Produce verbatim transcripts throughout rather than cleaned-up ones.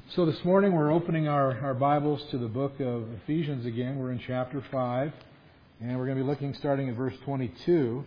So this morning we're opening our, our Bibles to the book of Ephesians again. We're in chapter five, and we're going to be looking starting at verse twenty-two.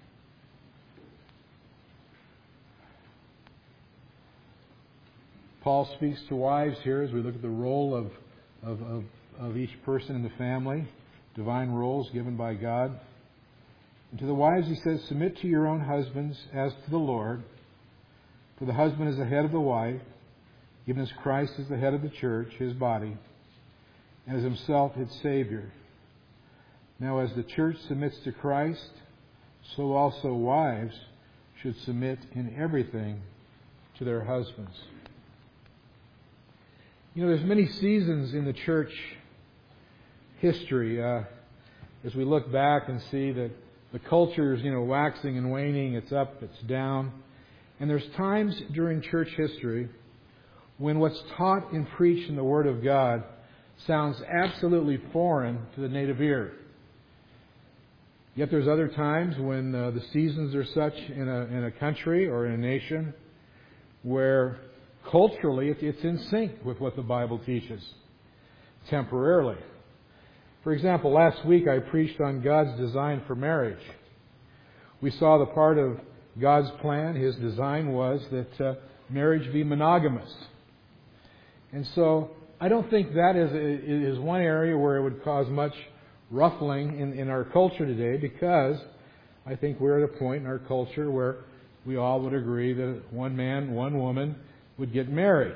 Paul speaks to wives here as we look at the role of, of, of, of each person in the family, divine roles given by God. And to the wives he says, "Submit to your own husbands as to the Lord, for the husband is the head of the wife, even as Christ is the head of the church, His body, and as Himself its Savior. Now as the church submits to Christ, so also wives should submit in everything to their husbands." You know, there's many seasons in the church history. Uh, as we look back and see that the culture is, you know, waxing and waning, it's up, it's down. And there's times during church history when what's taught and preached in the Word of God sounds absolutely foreign to the native ear. Yet there's other times when uh, the seasons are such in a, in a country or in a nation where culturally it, it's in sync with what the Bible teaches, temporarily. For example, last week I preached on God's design for marriage. We saw the part of God's plan, His design was that uh, marriage be monogamous. And so I don't think that is, is one area where it would cause much ruffling in, in our culture today, because I think we're at a point in our culture where we all would agree that one man, one woman would get married.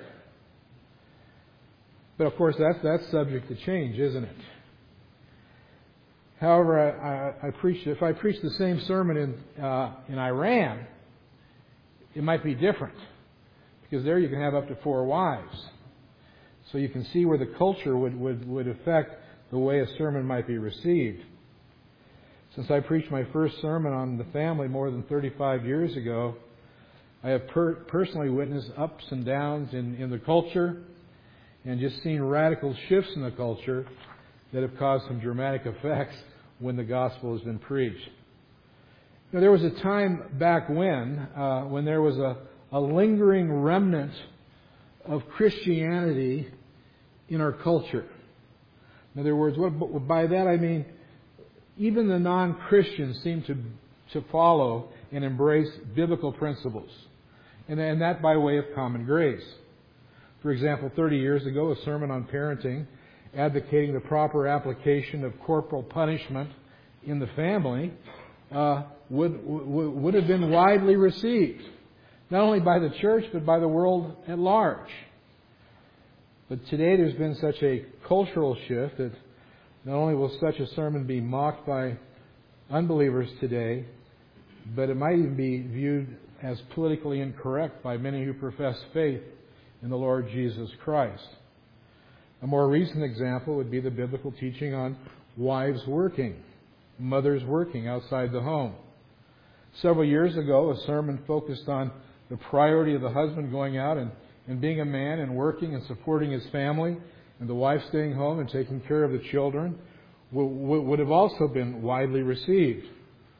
But of course that's, that's subject to change, isn't it? However, I, I, I preached, if I preached the same sermon in, uh, in Iran, it might be different, because there you can have up to four wives. So you can see where the culture would, would, would affect the way a sermon might be received. Since I preached my first sermon on the family more than thirty-five years ago, I have per- personally witnessed ups and downs in, in the culture and just seen radical shifts in the culture that have caused some dramatic effects when the gospel has been preached. Now, there was a time back when, uh, when there was a, a lingering remnant of Christianity in our culture. In other words, what, by that I mean even the non-Christians seem to, to follow and embrace biblical principles. And, and that by way of common grace. For example, thirty years ago, a sermon on parenting advocating the proper application of corporal punishment in the family uh, would, would, would have been widely received. Not only by the church, but by the world at large. But today there's been such a cultural shift that not only will such a sermon be mocked by unbelievers today, but it might even be viewed as politically incorrect by many who profess faith in the Lord Jesus Christ. A more recent example would be the biblical teaching on wives working, mothers working outside the home. Several years ago, a sermon focused on the priority of the husband going out and, and being a man and working and supporting his family, and the wife staying home and taking care of the children, would, would have also been widely received.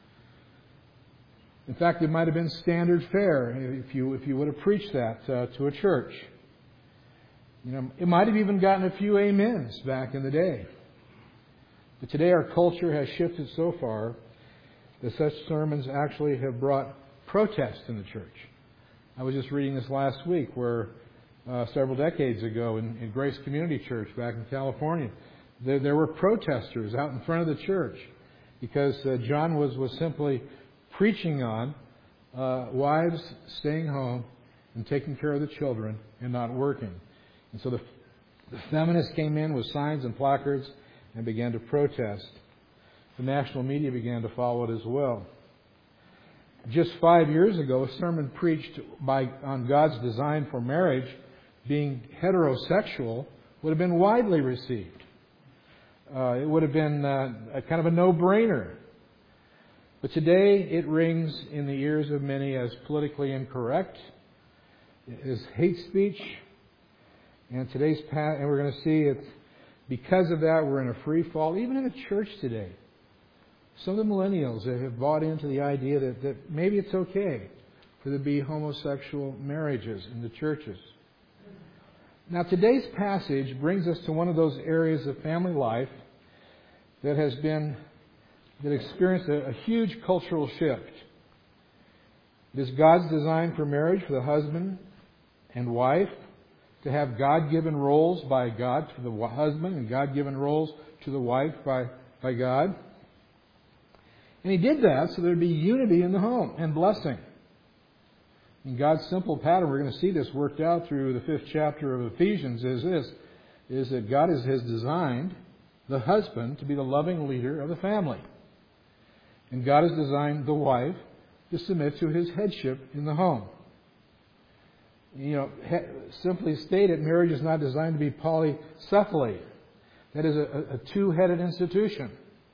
In fact, it might have been standard fare if you if you would have preached that uh, to a church. You know, it might have even gotten a few amens back in the day. But today our culture has shifted so far that such sermons actually have brought protest in the church. I was just reading this last week where uh, several decades ago in, in Grace Community Church back in California, there, there were protesters out in front of the church because uh, John was, was simply preaching on uh, wives staying home and taking care of the children and not working. And so the, the feminists came in with signs and placards and began to protest. The national media began to follow it as well. Just five years ago, a sermon preached by on God's design for marriage being heterosexual would have been widely received. Uh, it would have been uh, a kind of a no-brainer. But today it rings in the ears of many as politically incorrect, as hate speech, and today's path, and we're going to see it. Because of that, we're in a free fall, even in the church today. Some of the millennials have bought into the idea that, that maybe it's okay for there to be homosexual marriages in the churches. Now, today's passage brings us to one of those areas of family life that has been, that experienced a, a huge cultural shift. It is God's design for marriage for the husband and wife to have God-given roles by God to the husband and God-given roles to the wife by, by God. And He did that so there would be unity in the home and blessing. In God's simple pattern, we're going to see this worked out through the fifth chapter of Ephesians, is this, is that God has designed the husband to be the loving leader of the family. And God has designed the wife to submit to His headship in the home. You know, he, simply stated, marriage is not designed to be polycephaly. That is a, a two-headed institution.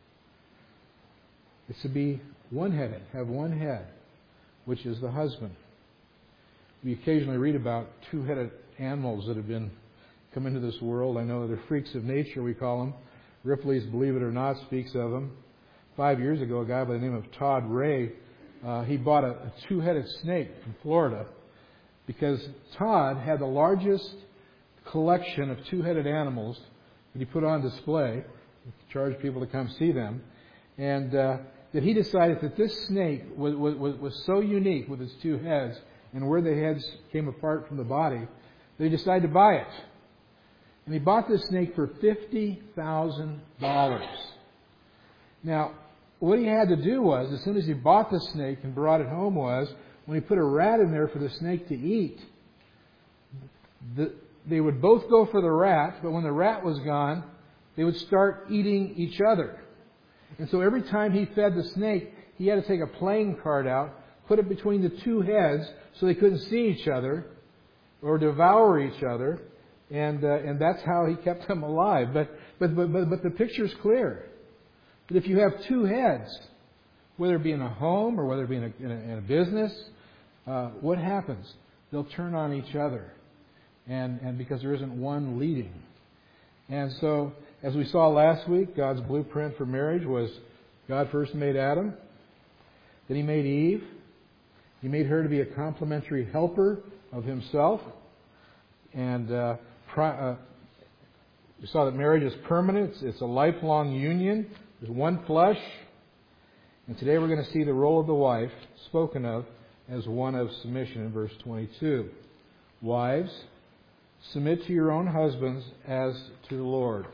It's to be one-headed, have one head, which is the husband. We occasionally read about two-headed animals that have been come into this world. I know they're freaks of nature, we call them. Ripley's Believe It or Not speaks of them. Five years ago, a guy by the name of Todd Ray, uh, he bought a, a two-headed snake from Florida because Todd had the largest collection of two-headed animals that he put on display. He charged people to come see them. And uh, that he decided that this snake was, was, was so unique with its two heads and where the heads came apart from the body, that he decided to buy it. And he bought this snake for fifty thousand dollars. Now, what he had to do was, as soon as he bought the snake and brought it home was, when he put a rat in there for the snake to eat, the, they would both go for the rat, but when the rat was gone, they would start eating each other. And so every time he fed the snake, he had to take a playing card out, put it between the two heads so they couldn't see each other or devour each other. And uh, and that's how he kept them alive. But but but but, but the picture's clear. That if you have two heads, whether it be in a home or whether it be in a, in a, in a business, uh, what happens? They'll turn on each other, and and because there isn't one leading. And so, as we saw last week, God's blueprint for marriage was God first made Adam, then He made Eve. He made her to be a complementary helper of Himself, and uh, pri- uh, we saw that marriage is permanent. It's, it's a lifelong union. There's one flesh. And today we're going to see the role of the wife spoken of as one of submission in verse twenty-two. Wives, submit to your own husbands as to the Lord.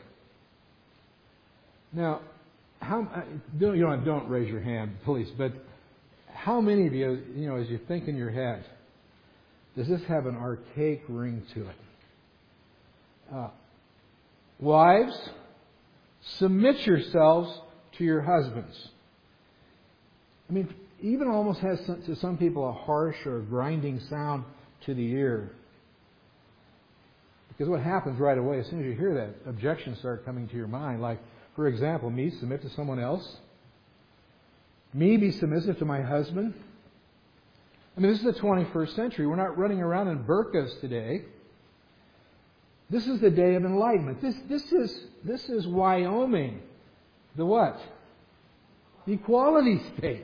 Now, how don't you know? Don't raise your hand, please. But how many of you, you know, as you think in your head, does this have an archaic ring to it? Uh, wives, submit yourselves to your husbands. I mean, even almost has some, to some people a harsh or grinding sound to the ear. Because what happens right away, as soon as you hear that, objections start coming to your mind. Like, for example, me submit to someone else. Me be submissive to my husband. I mean, this is the twenty-first century. We're not running around in burqas today. This is the day of enlightenment. This, this is this is Wyoming. The what? The equality state.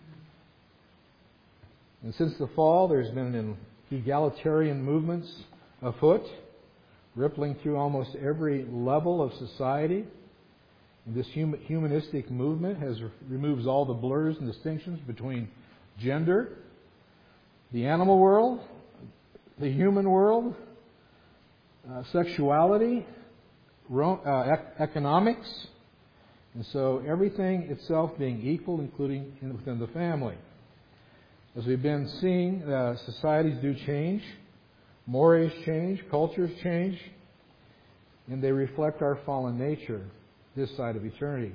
And since the fall, there's been an egalitarian movements afoot, rippling through almost every level of society. And this humanistic movement has removes all the blurs and distinctions between gender, the animal world, the human world, uh, sexuality, ro- uh, ec- economics, and so everything itself being equal, including in, within the family. As we've been seeing, uh, societies do change, mores change, cultures change, and they reflect our fallen nature this side of eternity.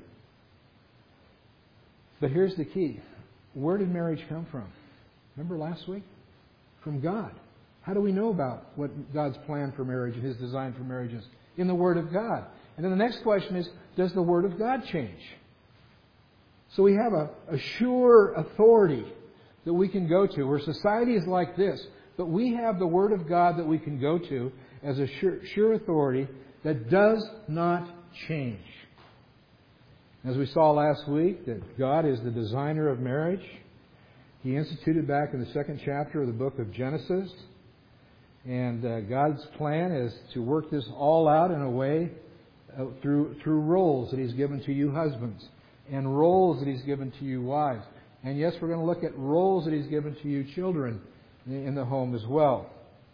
But here's the key. Where did marriage come from? Remember last week? From God. How do we know about what God's plan for marriage and His design for marriage is? In the Word of God. And then the next question is, does the Word of God change? So we have a, a sure authority that we can go to, where society is like this, but we have the Word of God that we can go to as a sure, sure authority that does not change. As we saw last week, that God is the designer of marriage. He instituted back in the second chapter of the book of Genesis. And uh, God's plan is to work this all out in a way uh, through through roles that He's given to you husbands and roles that He's given to you wives. And yes, we're going to look at roles that He's given to you children in the home as well.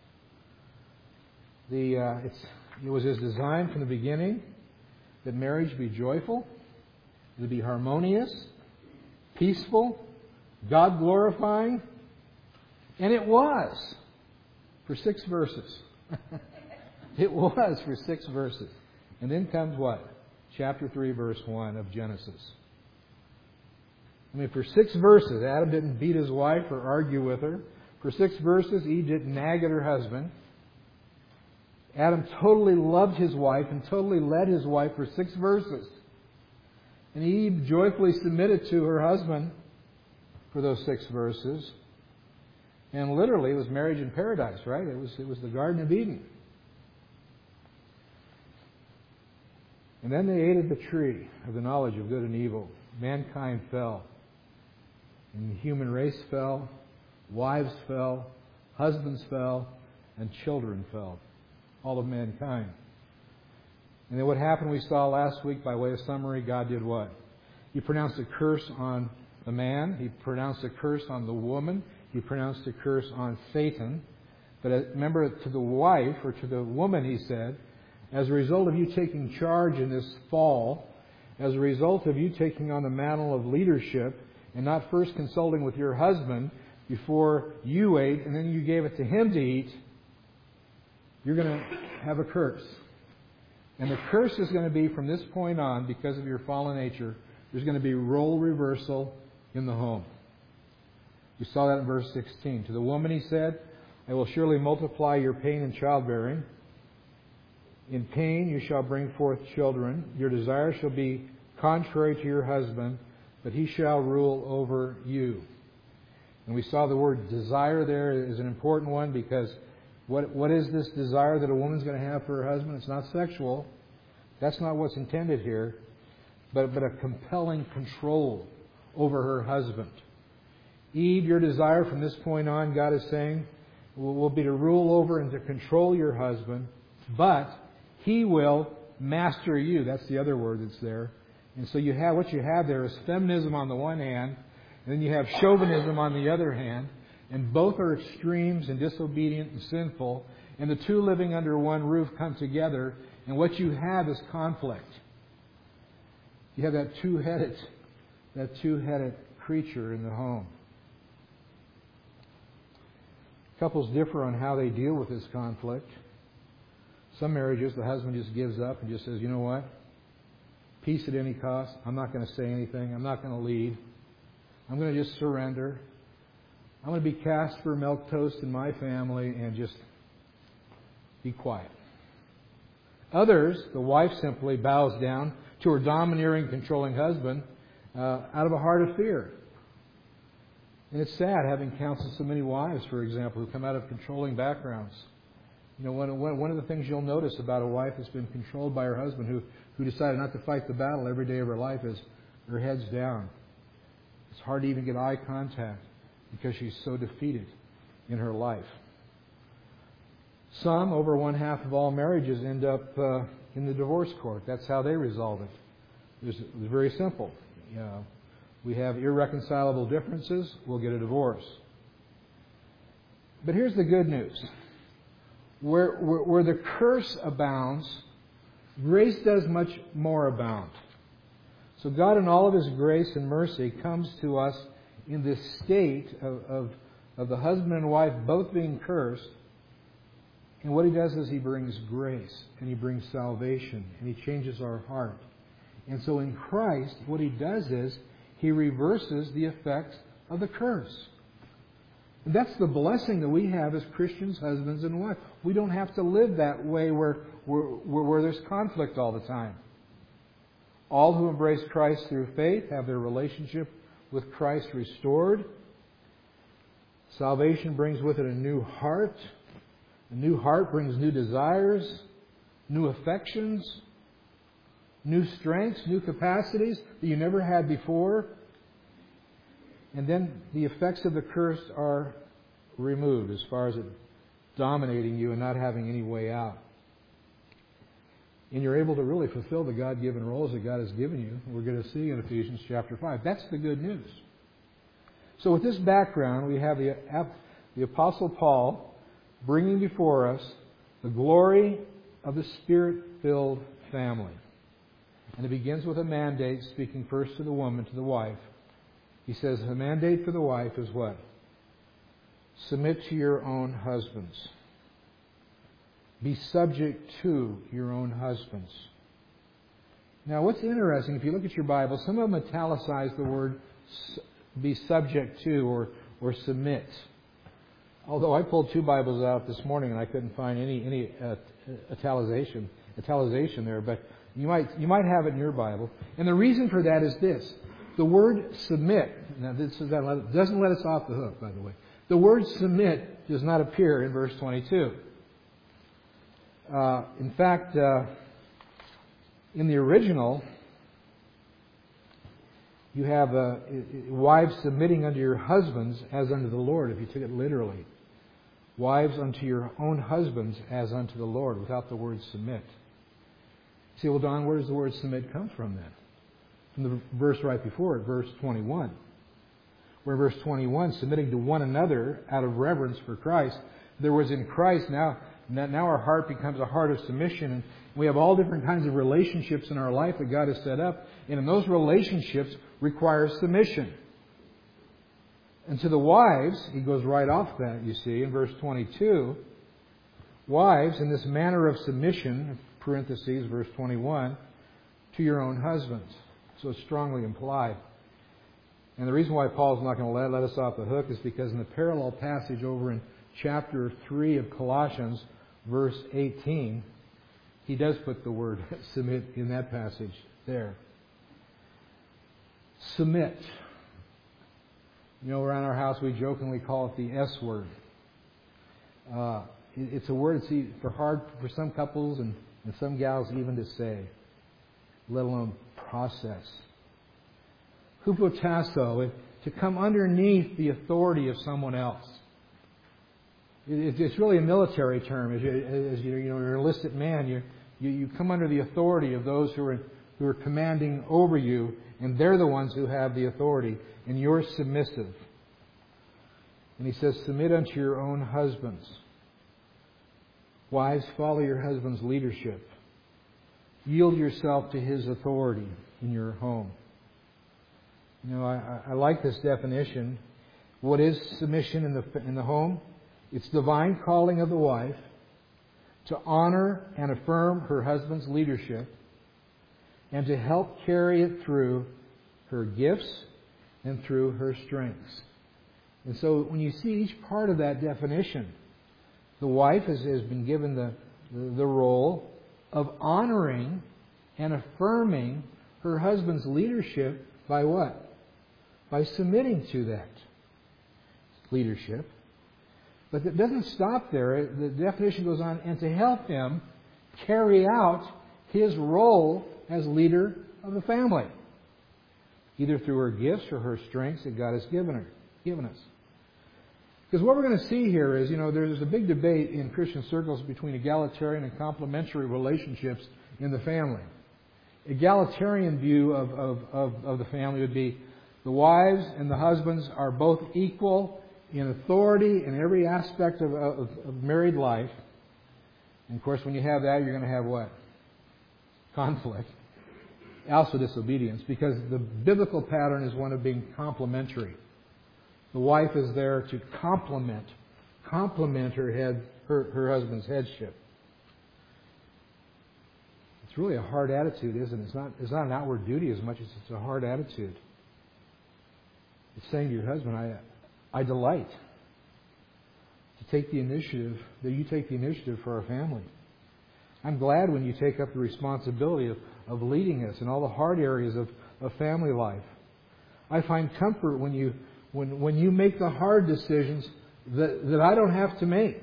The uh, it's, it was His design from the beginning that marriage be joyful, to be harmonious, peaceful, God-glorifying, and it was for six verses. It was for six verses. And then comes what? Chapter three, verse one of Genesis. I mean, for six verses, Adam didn't beat his wife or argue with her. For six verses, Eve didn't nag at her husband. Adam totally loved his wife and totally led his wife for six verses. And Eve joyfully submitted to her husband for those six verses. And literally, it was marriage in paradise, right? It was, it was the Garden of Eden. And then they ate of the tree of the knowledge of good and evil. Mankind fell. And the human race fell. Wives fell. Husbands fell. And children fell. All of mankind. And then what happened we saw last week by way of summary, God did what? He pronounced a curse on the man. He pronounced a curse on the woman. He pronounced a curse on Satan. But remember, to the wife, or to the woman, He said, as a result of you taking charge in this fall, as a result of you taking on the mantle of leadership and not first consulting with your husband before you ate and then you gave it to him to eat, you're going to have a curse. And the curse is going to be from this point on, because of your fallen nature, there's going to be role reversal in the home. We saw that in verse sixteen. To the woman He said, I will surely multiply your pain in childbearing. In pain you shall bring forth children. Your desire shall be contrary to your husband, but he shall rule over you. And we saw the word desire there is an important one, because what what is this desire that a woman's going to have for her husband? It's not sexual. That's not what's intended here. But, but a compelling control over her husband. Eve, your desire from this point on, God is saying, will, will be to rule over and to control your husband, but he will master you. That's the other word that's there. And so you have what you have there is feminism on the one hand, and then you have chauvinism on the other hand, and both are extremes and disobedient and sinful, and the two living under one roof come together, and what you have is conflict. You have that two-headed, that two-headed creature in the home. Couples differ on how they deal with this conflict. Some marriages, the husband just gives up and just says, you know what? Peace at any cost. I'm not going to say anything. I'm not going to lead. I'm going to just surrender. I'm going to be Casper milk toast in my family and just be quiet. Others, the wife simply bows down to her domineering, controlling husband uh, out of a heart of fear. And it's sad having counseled so many wives, for example, who come out of controlling backgrounds. You know, one, one of the things you'll notice about a wife that's been controlled by her husband, who, who decided not to fight the battle every day of her life, is her head's down. It's hard to even get eye contact because she's so defeated in her life. Some, over one half of all marriages, end up uh, in the divorce court. That's how they resolve it. It's, it's very simple. You know, we have irreconcilable differences, we'll get a divorce. But here's the good news. Where, where, where the curse abounds, grace does much more abound. So God, in all of His grace and mercy, comes to us in this state of, of, of the husband and wife both being cursed. And what He does is He brings grace, and He brings salvation, and He changes our heart. And so in Christ, what He does is He reverses the effects of the curse. And that's the blessing that we have as Christians, husbands and wives. We don't have to live that way where, where, where there's conflict all the time. All who embrace Christ through faith have their relationship with Christ restored. Salvation brings with it a new heart. A new heart brings new desires, new affections, new strengths, new capacities that you never had before. And then the effects of the curse are removed as far as it dominating you and not having any way out. And you're able to really fulfill the God-given roles that God has given you. We're going to see in Ephesians chapter five. That's the good news. So with this background, we have the, the Apostle Paul bringing before us the glory of the Spirit-filled family. And it begins with a mandate, speaking first to the woman, to the wife. He says the mandate for the wife is what? Submit to your own husbands. Be subject to your own husbands. Now, what's interesting, if you look at your Bible, some of them italicize the word be subject to or, or submit. Although I pulled two Bibles out this morning and I couldn't find any any uh, italicization italicization there, but you might you might have it in your Bible. And the reason for that is this: the word submit. Now, this is, that doesn't let us off the hook, by the way. The word submit does not appear in verse twenty-two. Uh, in fact, uh, in the original, you have uh, wives submitting unto your husbands as unto the Lord, if you took it literally. Wives unto your own husbands as unto the Lord, without the word submit. You say, well, Don, where does the word submit come from then? From the verse right before it, verse twenty-one. Where verse twenty-one, submitting to one another out of reverence for Christ. There was in Christ, now, now our heart becomes a heart of submission. And we have all different kinds of relationships in our life that God has set up. And in those relationships require submission. And to the wives, he goes right off that, you see, in verse twenty-two. Wives, in this manner of submission, parentheses, verse twenty-one, to your own husbands. So it's strongly implied. And the reason why Paul's not going to let, let us off the hook is because in the parallel passage over in chapter three of Colossians, verse eighteen, he does put the word submit in that passage there. Submit. You know, around our house we jokingly call it the S word. Uh, it, it's a word that's for hard for some couples and, and some gals even to say, let alone process. Hupotasso, to come underneath the authority of someone else. It, it's really a military term. As, you, as you, you know, you're an enlisted man, you, you you come under the authority of those who are who are commanding over you, and they're the ones who have the authority, and you're submissive. And he says, submit unto your own husbands. Wives, follow your husband's leadership. Yield yourself to his authority in your home. You know, I, I like this definition. What is submission in the in the home? It's divine calling of the wife to honor and affirm her husband's leadership and to help carry it through her gifts and through her strengths. And so when you see each part of that definition, the wife has, has been given the, the, the role of honoring and affirming her husband's leadership by what? By submitting to that leadership. But it doesn't stop there. The definition goes on, and to help him carry out his role as leader of the family, either through her gifts or her strengths that God has given her, given us. Because what we're going to see here is, you know, there's a big debate in Christian circles between egalitarian and complementary relationships in the family. Egalitarian view of, of, of, of the family would be the wives and the husbands are both equal in authority in every aspect of, of, of married life. And of course, when you have that, you're going to have what? Conflict. Also disobedience, because the biblical pattern is one of being complementary. The wife is there to complement, complement her head, her, her husband's headship. It's really a hard attitude, isn't it? It's not, it's not an outward duty as much as it's a hard attitude. It's saying to your husband, I, I delight to take the initiative, that you take the initiative for our family. I'm glad when you take up the responsibility of, of leading us in all the hard areas of, of family life. I find comfort when you when when you make the hard decisions that, that I don't have to make.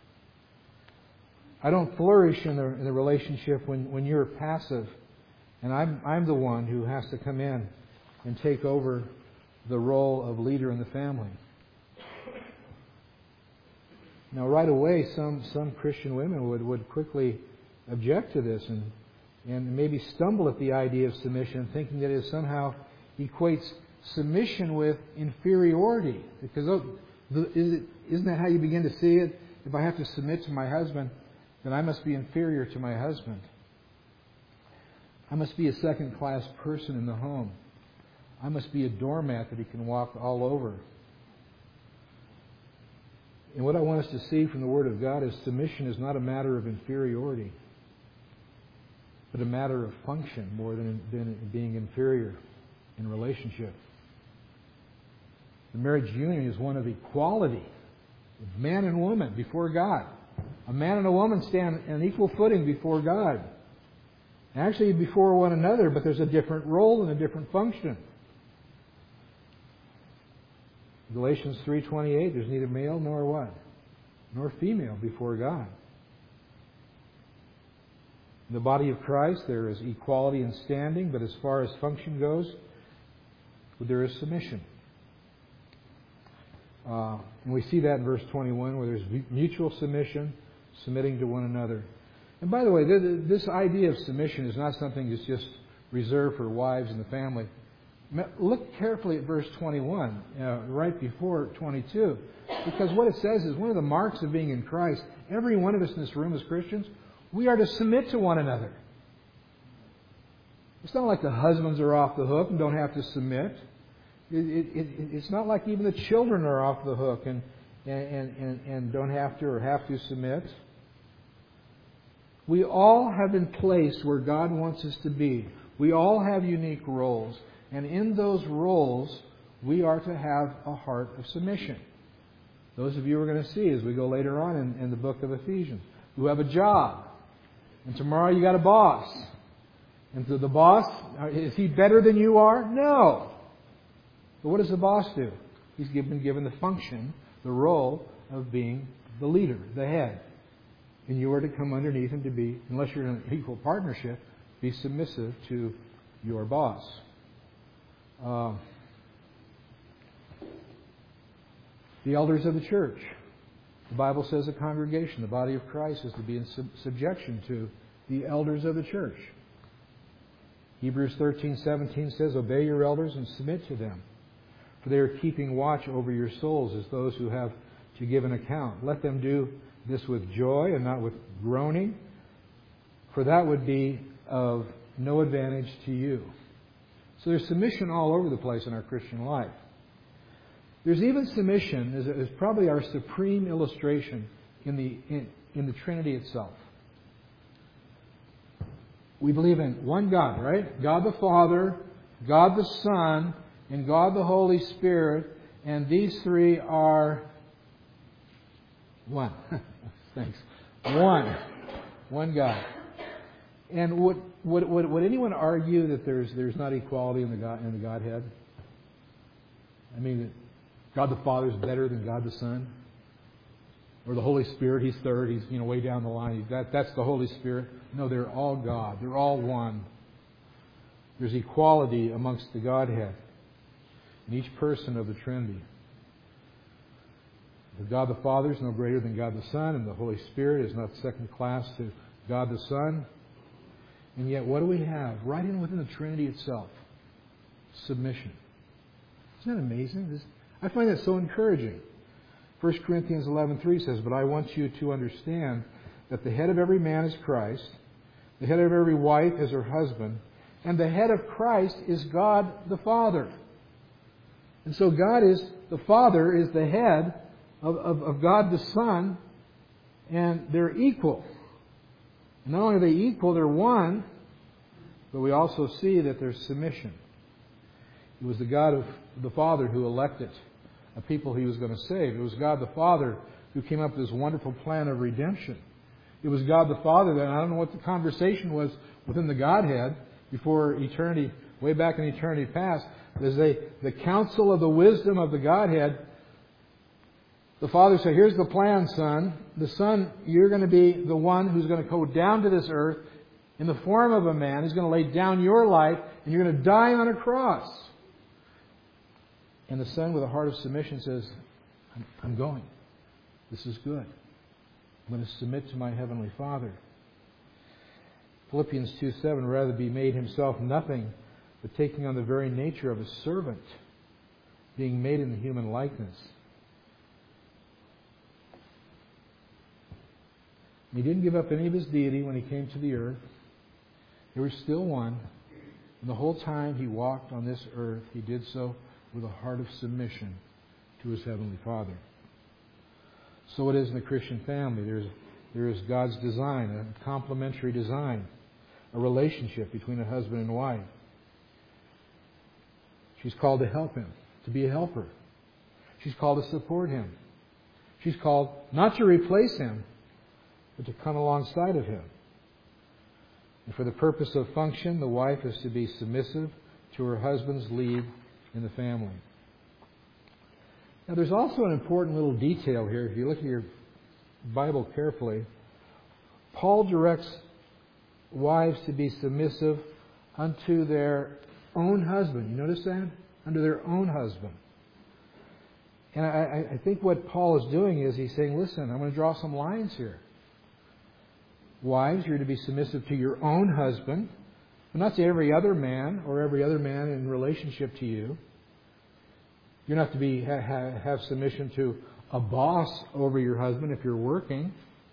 I don't flourish in the, in the relationship when, when you're passive, and I'm I'm the one who has to come in and take over the role of leader in the family. Now, right away, some, some Christian women would, would quickly object to this and, and maybe stumble at the idea of submission, thinking that it somehow equates submission with inferiority. Because oh, the, is it, isn't that how you begin to see it? If I have to submit to my husband, then I must be inferior to my husband. I must be a second-class person in the home. I must be a doormat that he can walk all over. And what I want us to see from the Word of God is submission is not a matter of inferiority, but a matter of function more than, than being inferior in relationship. The marriage union is one of equality of man and woman before God. A man and a woman stand on equal footing before God. Actually before one another, but there's a different role and a different function. Galatians three twenty-eight, there's neither male nor what? Nor female before God. In the body of Christ, there is equality in standing, but as far as function goes, there is submission. Uh, and we see that in verse twenty-one, where there's mutual submission, submitting to one another. And by the way, this idea of submission is not something that's just reserved for wives in the family. Look carefully at verse twenty-one, uh, right before twenty-two, because what it says is one of the marks of being in Christ, every one of us in this room as Christians, we are to submit to one another. It's not like the husbands are off the hook and don't have to submit. It, it, it, it's not like even the children are off the hook and, and, and, and don't have to or have to submit. We all have been placed where God wants us to be. We all have unique roles. And in those roles, we are to have a heart of submission. Those of you are going to see as we go later on in, in the book of Ephesians, who have a job. And tomorrow you got a boss. And so the boss, is he better than you are? No. But what does the boss do? He's been given the function, the role of being the leader, the head. And you are to come underneath him to be, unless you're in an equal partnership, be submissive to your boss. Uh, the elders of the church. The Bible says a congregation, the body of Christ, is to be in sub- subjection to the elders of the church. Hebrews thirteen seventeen says, obey your elders and submit to them, for they are keeping watch over your souls as those who have to give an account. Let them do this with joy and not with groaning, for that would be of no advantage to you. So there's submission all over the place in our Christian life. There's even submission is, is probably our supreme illustration in the in, in the Trinity itself. We believe in one God, right? God the Father, God the Son, and God the Holy Spirit, and these three are one. Thanks. One. One God. And would, would would would anyone argue that there's there's not equality in the God in the Godhead? I mean, God the Father is better than God the Son, or the Holy Spirit. He's third. He's you know way down the line. That that's the Holy Spirit. No, they're all God. They're all one. There's equality amongst the Godhead in each person of the Trinity. The God the Father is no greater than God the Son, and the Holy Spirit is not second class to God the Son. And yet, what do we have? Right in within the Trinity itself. Submission. Isn't that amazing? This, I find that so encouraging. First Corinthians eleven three says, but I want you to understand that the head of every man is Christ, the head of every wife is her husband, and the head of Christ is God the Father. And so God is, the Father is the head of, of, of God the Son, and they're equal. Not only are they equal, they're one, but we also see that there's submission. It was the God of the Father who elected a people He was going to save. It was God the Father who came up with this wonderful plan of redemption. It was God the Father that, I don't know what the conversation was within the Godhead before eternity, way back in eternity past, as they, the counsel of the wisdom of the Godhead. The Father said, here's the plan, Son. The Son, you're going to be the one who's going to go down to this earth in the form of a man. He's going to lay down your life, and you're going to die on a cross. And the Son, with a heart of submission, says, I'm, I'm going. This is good. I'm going to submit to my Heavenly Father. Philippians two seven, rather be made himself nothing, but taking on the very nature of a servant, being made in the human likeness. He didn't give up any of his deity when he came to the earth. There was still one. And the whole time he walked on this earth, he did so with a heart of submission to his Heavenly Father. So it is in the Christian family. There's, there is God's design, a complementary design, a relationship between a husband and wife. She's called to help him, to be a helper. She's called to support him. She's called not to replace him, but to come alongside of him. And for the purpose of function, the wife is to be submissive to her husband's lead in the family. Now, there's also an important little detail here. If you look at your Bible carefully, Paul directs wives to be submissive unto their own husband. You notice that? Unto their own husband. And I, I think what Paul is doing is he's saying, listen, I'm going to draw some lines here. Wives, you're to be submissive to your own husband, but not to every other man or every other man in relationship to you. You're not to be ha, have submission to a boss over your husband if you're working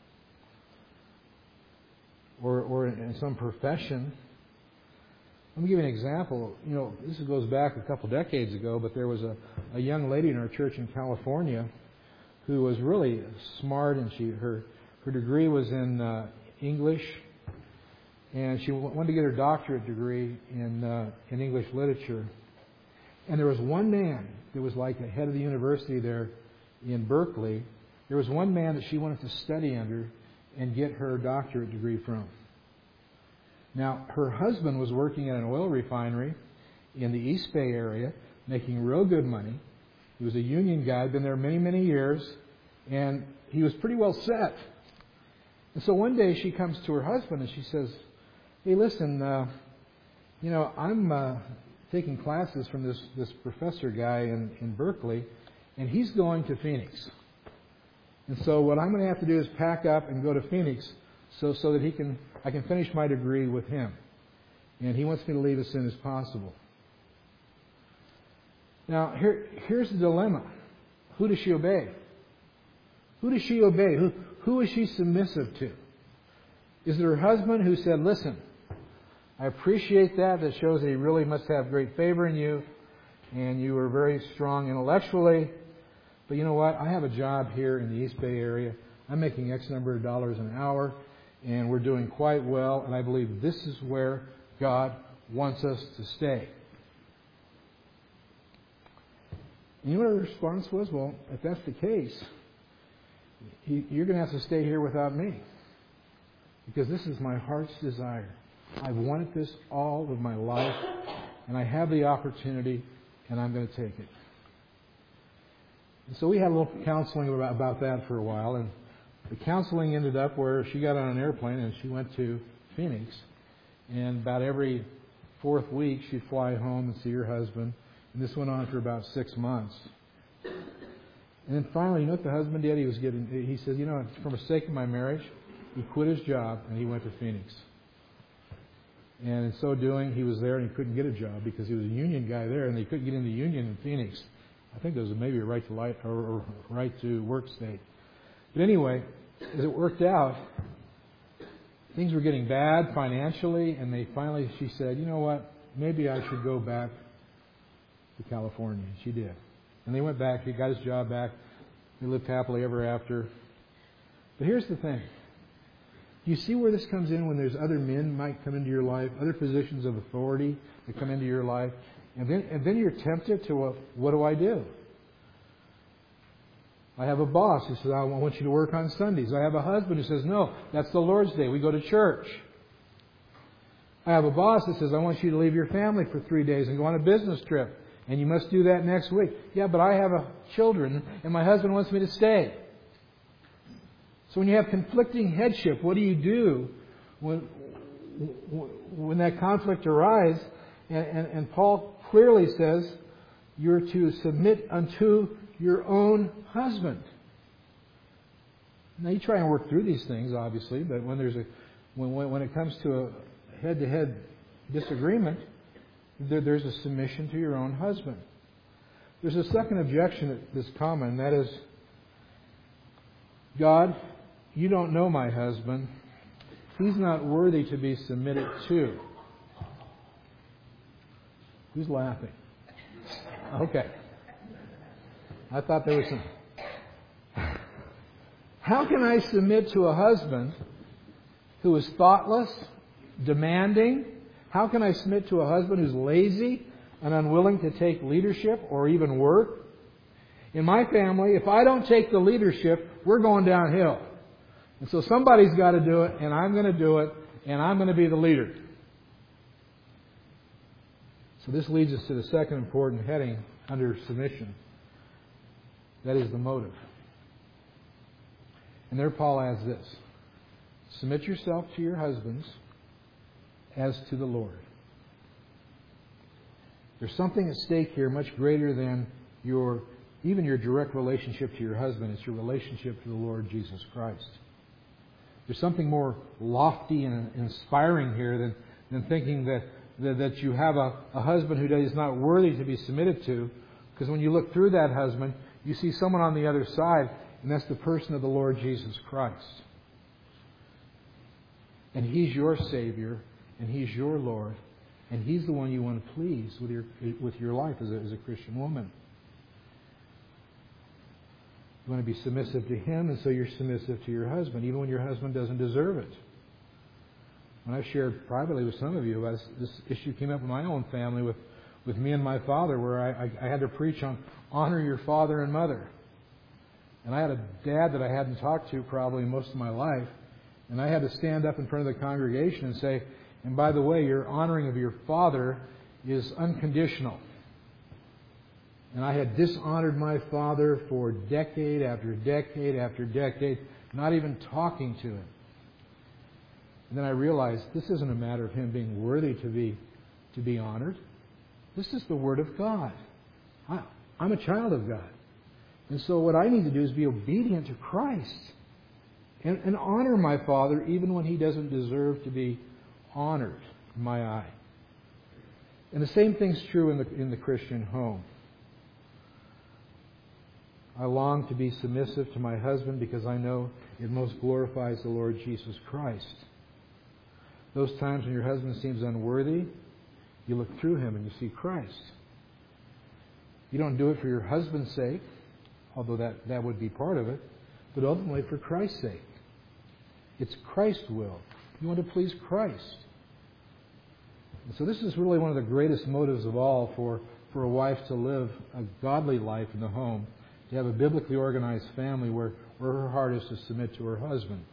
or, or in some profession. Let me give you an example. You know, this goes back a couple decades ago, but there was a, a young lady in our church in California who was really smart, and she her her degree was in uh, English, and she wanted to get her doctorate degree in uh, in English literature. And there was one man that was like the head of the university there in Berkeley. There was one man that she wanted to study under and get her doctorate degree from. Now, her husband was working at an oil refinery in the East Bay area, making real good money. He was a union guy, been there many, many years, and he was pretty well set. And so one day she comes to her husband and she says, hey, listen, uh, you know, I'm uh, taking classes from this, this professor guy in, in Berkeley, and he's going to Phoenix. And so what I'm going to have to do is pack up and go to Phoenix so so that he can I can finish my degree with him. And he wants me to leave as soon as possible. Now, here, here's the dilemma. Who does she obey? Who does she obey? Who, who is she submissive to? Is it her husband who said, listen, I appreciate that. That shows that he really must have great favor in you, and you are very strong intellectually. But you know what? I have a job here in the East Bay area. I'm making X number of dollars an hour, and we're doing quite well, and I believe this is where God wants us to stay. And you know what her response was? Well, if that's the case, you're going to have to stay here without me, because this is my heart's desire. I've wanted this all of my life, and I have the opportunity, and I'm going to take it. And so we had a little counseling about, about that for a while, and the counseling ended up where she got on an airplane and she went to Phoenix, and about every fourth week she'd fly home and see her husband, and this went on for about six months. And then finally, you know what the husband did? He was getting. He said, you know, for the sake of my marriage, he quit his job and he went to Phoenix. And in so doing, he was there and he couldn't get a job because he was a union guy there, and they couldn't get in the union in Phoenix. I think there was maybe a right to light or, or right to work state. But anyway, as it worked out, things were getting bad financially, and they finally, she said, you know what, maybe I should go back to California. And she did. And they went back. He got his job back. They lived happily ever after. But here's the thing. You see where this comes in when there's other men might come into your life, other positions of authority that come into your life, and then and then you're tempted to, well, what do I do? I have a boss who says, I want you to work on Sundays. I have a husband who says, no, that's the Lord's Day. We go to church. I have a boss that says, I want you to leave your family for three days and go on a business trip. And you must do that next week. Yeah, but I have a children and my husband wants me to stay. So when you have conflicting headship, what do you do when when that conflict arises? And, and, and Paul clearly says you're to submit unto your own husband. Now you try and work through these things, obviously, but when there's a when when, when it comes to a head-to-head disagreement, there, there's a submission to your own husband. There's a second objection that's common, and that is, God, you don't know my husband. He's not worthy to be submitted to. Who's laughing? Okay. I thought there was some. How can I submit to a husband who is thoughtless, demanding? How can I submit to a husband who's lazy and unwilling to take leadership or even work? In my family, if I don't take the leadership, we're going downhill. And so somebody's got to do it, and I'm going to do it, and I'm going to be the leader. So this leads us to the second important heading under submission. That is the motive. And there Paul adds this: submit yourself to your husbands as to the Lord. There's something at stake here much greater than your even your direct relationship to your husband. It's your relationship to the Lord Jesus Christ. There's something more lofty and inspiring here than, than thinking that, that, that you have a, a husband who is not worthy to be submitted to. Because when you look through that husband, you see someone on the other side, and that's the person of the Lord Jesus Christ. And He's your Savior, and He's your Lord, and He's the one you want to please with your with your life as a, as a Christian woman. You want to be submissive to Him, and so you're submissive to your husband, even when your husband doesn't deserve it. When I've shared privately with some of you, this, this issue came up in my own family with, with me and my father, where I, I, I had to preach on honor your father and mother. And I had a dad that I hadn't talked to probably most of my life, and I had to stand up in front of the congregation and say, and by the way, your honoring of your father is unconditional. And I had dishonored my father for decade after decade after decade, not even talking to him. And then I realized this isn't a matter of him being worthy to be to be honored. This is the Word of God. I, I'm a child of God. And so what I need to do is be obedient to Christ and, and honor my father even when he doesn't deserve to be honored in my eye. And the same thing's true in the in the Christian home. I long to be submissive to my husband because I know it most glorifies the Lord Jesus Christ. Those times when your husband seems unworthy, you look through him and you see Christ. You don't do it for your husband's sake, although that, that would be part of it, but ultimately for Christ's sake. It's Christ's will. You want to please Christ. And so this is really one of the greatest motives of all for, for a wife to live a godly life in the home, to have a biblically organized family where, where her heart is to submit to her husband.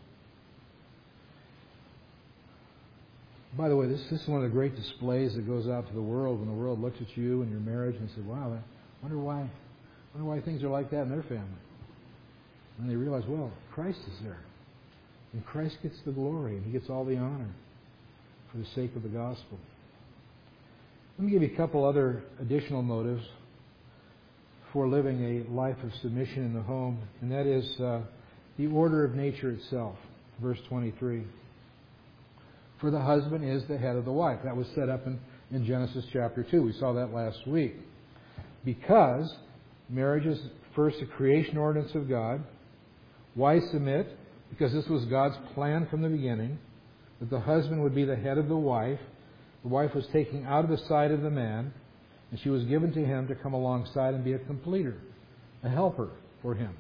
By the way, this, this is one of the great displays that goes out to the world when the world looks at you and your marriage and says, wow, I wonder why, wonder why things are like that in their family. And they realize, well, Christ is there. And Christ gets the glory and He gets all the honor for the sake of the gospel. Let me give you a couple other additional motives for living a life of submission in the home, and that is uh, the order of nature itself. Verse twenty-three. For the husband is the head of the wife. That was set up in, in Genesis chapter two. We saw that last week. Because marriage is first a creation ordinance of God. Why submit? Because this was God's plan from the beginning, that the husband would be the head of the wife. The wife was taken out of the side of the man, and she was given to him to come alongside and be a completer, a helper for him.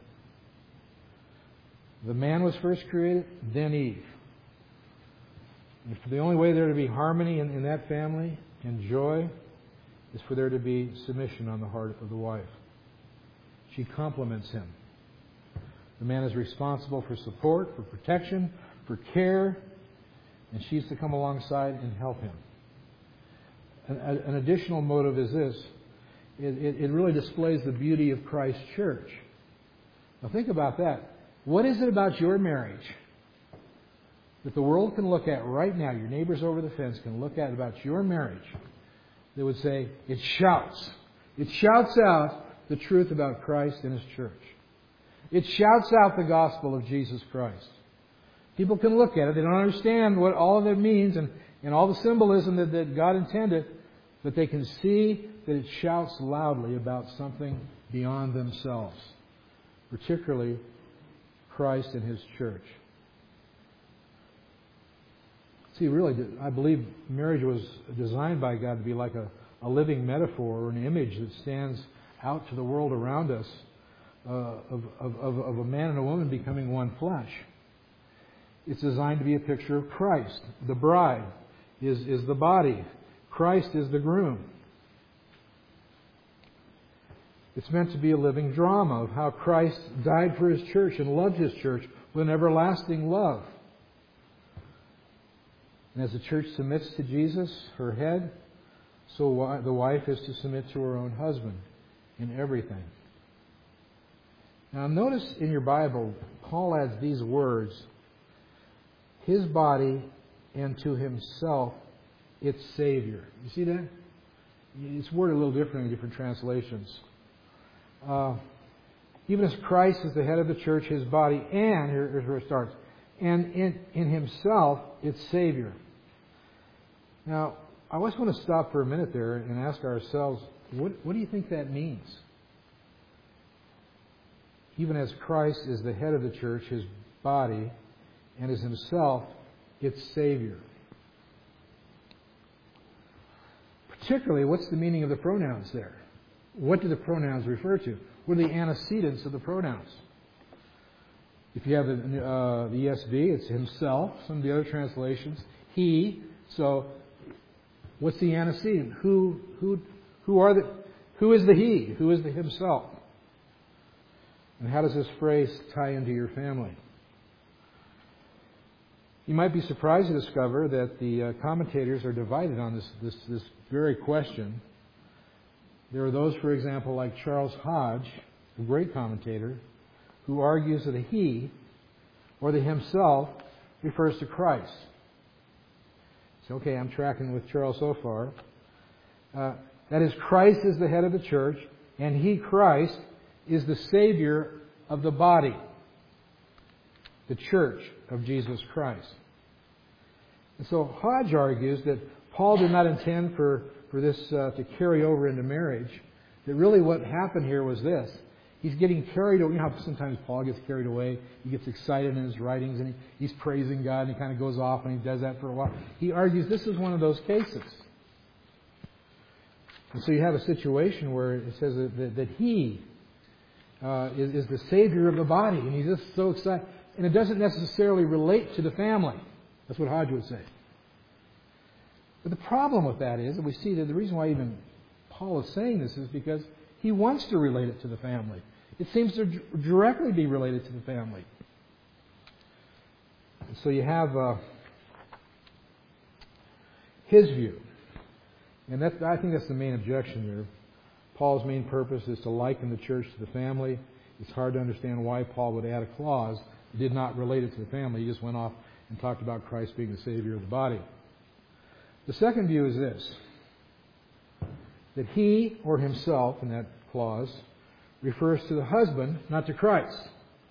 The man was first created, then Eve. And the only way there to be harmony in, in that family and joy is for there to be submission on the heart of the wife. She complements him. The man is responsible for support, for protection, for care, and she's to come alongside and help him. An, an additional motive is this. It, it, it really displays the beauty of Christ's church. Now think about that. What is it about your marriage that the world can look at right now, your neighbors over the fence can look at about your marriage, they would say, it shouts. It shouts out the truth about Christ and His church. It shouts out the gospel of Jesus Christ. People can look at it. They don't understand what all of it means and, and all the symbolism that, that God intended, but they can see that it shouts loudly about something beyond themselves, particularly Christ and His church. See, really, I believe marriage was designed by God to be like a, a living metaphor or an image that stands out to the world around us uh, of, of, of a man and a woman becoming one flesh. It's designed to be a picture of Christ. The bride is, is the body. Christ is the groom. It's meant to be a living drama of how Christ died for His church and loved His church with an everlasting love. And as the church submits to Jesus, her head, so the wife is to submit to her own husband in everything. Now notice in your Bible, Paul adds these words, His body and to Himself its Savior. You see that? It's worded a little different in different translations. Uh, even as Christ is the head of the church, His body, and, here's where it starts, and in, in Himself its Savior. Now, I always want to stop for a minute there and ask ourselves, what, what do you think that means? Even as Christ is the head of the church, His body, and is Himself its Savior. Particularly, what's the meaning of the pronouns there? What do the pronouns refer to? What are the antecedents of the pronouns? If you have the, uh, the E S V, it's Himself. Some of the other translations, He. So, what's the antecedent? Who, who, who are the? Who is the He? Who is the Himself? And how does this phrase tie into your family? You might be surprised to discover that the uh, commentators are divided on this, this, this very question. There are those, for example, like Charles Hodge, a great commentator, who argues that a He, or the Himself, refers to Christ. So, okay, I'm tracking with Charles so far. Uh, that is, Christ is the head of the church, and He, Christ, is the Savior of the body, the church of Jesus Christ. And so Hodge argues that Paul did not intend for, for this uh, to carry over into marriage, that really what happened here was this. He's getting carried away. You know how sometimes Paul gets carried away? He gets excited in his writings and he, he's praising God and he kind of goes off and he does that for a while. He argues this is one of those cases. And so you have a situation where it says that, that, that He uh, is, is the Savior of the body, and he's just so excited. And it doesn't necessarily relate to the family. That's what Hodge would say. But the problem with that is, and we see that the reason why even Paul is saying this is because he wants to relate it to the family. It seems to directly be related to the family. And so you have uh, his view. And that, I think that's the main objection here. Paul's main purpose is to liken the church to the family. It's hard to understand why Paul would add a clause that did not relate it to the family. He just went off and talked about Christ being the Savior of the body. The second view is this, that He, or Himself, in that clause, refers to the husband, not to Christ.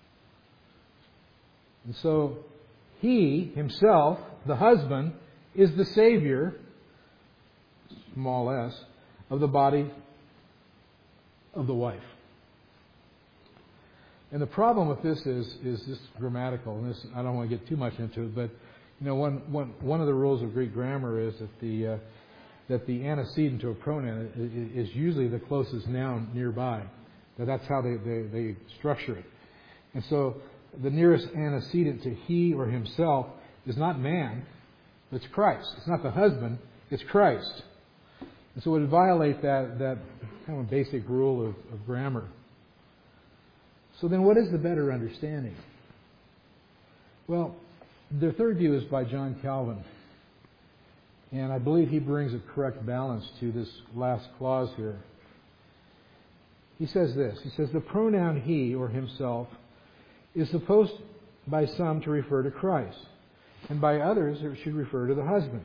And so, He, Himself, the husband, is the Savior, small s, of the body of the wife. And the problem with this is is just grammatical. And this, I don't want to get too much into it, but you know, one one one of the rules of Greek grammar is that the uh, that the antecedent to a pronoun is usually the closest noun nearby. That that's how they, they, they structure it. And so the nearest antecedent to he or himself is not man, it's Christ. It's not the husband, it's Christ. And so it would violate that, that kind of basic rule of, of grammar. So then what is the better understanding? Well, the third view is by John Calvin. And I believe he brings a correct balance to this last clause here. He says this. He says, the pronoun he or himself is supposed by some to refer to Christ. And by others it should refer to the husband.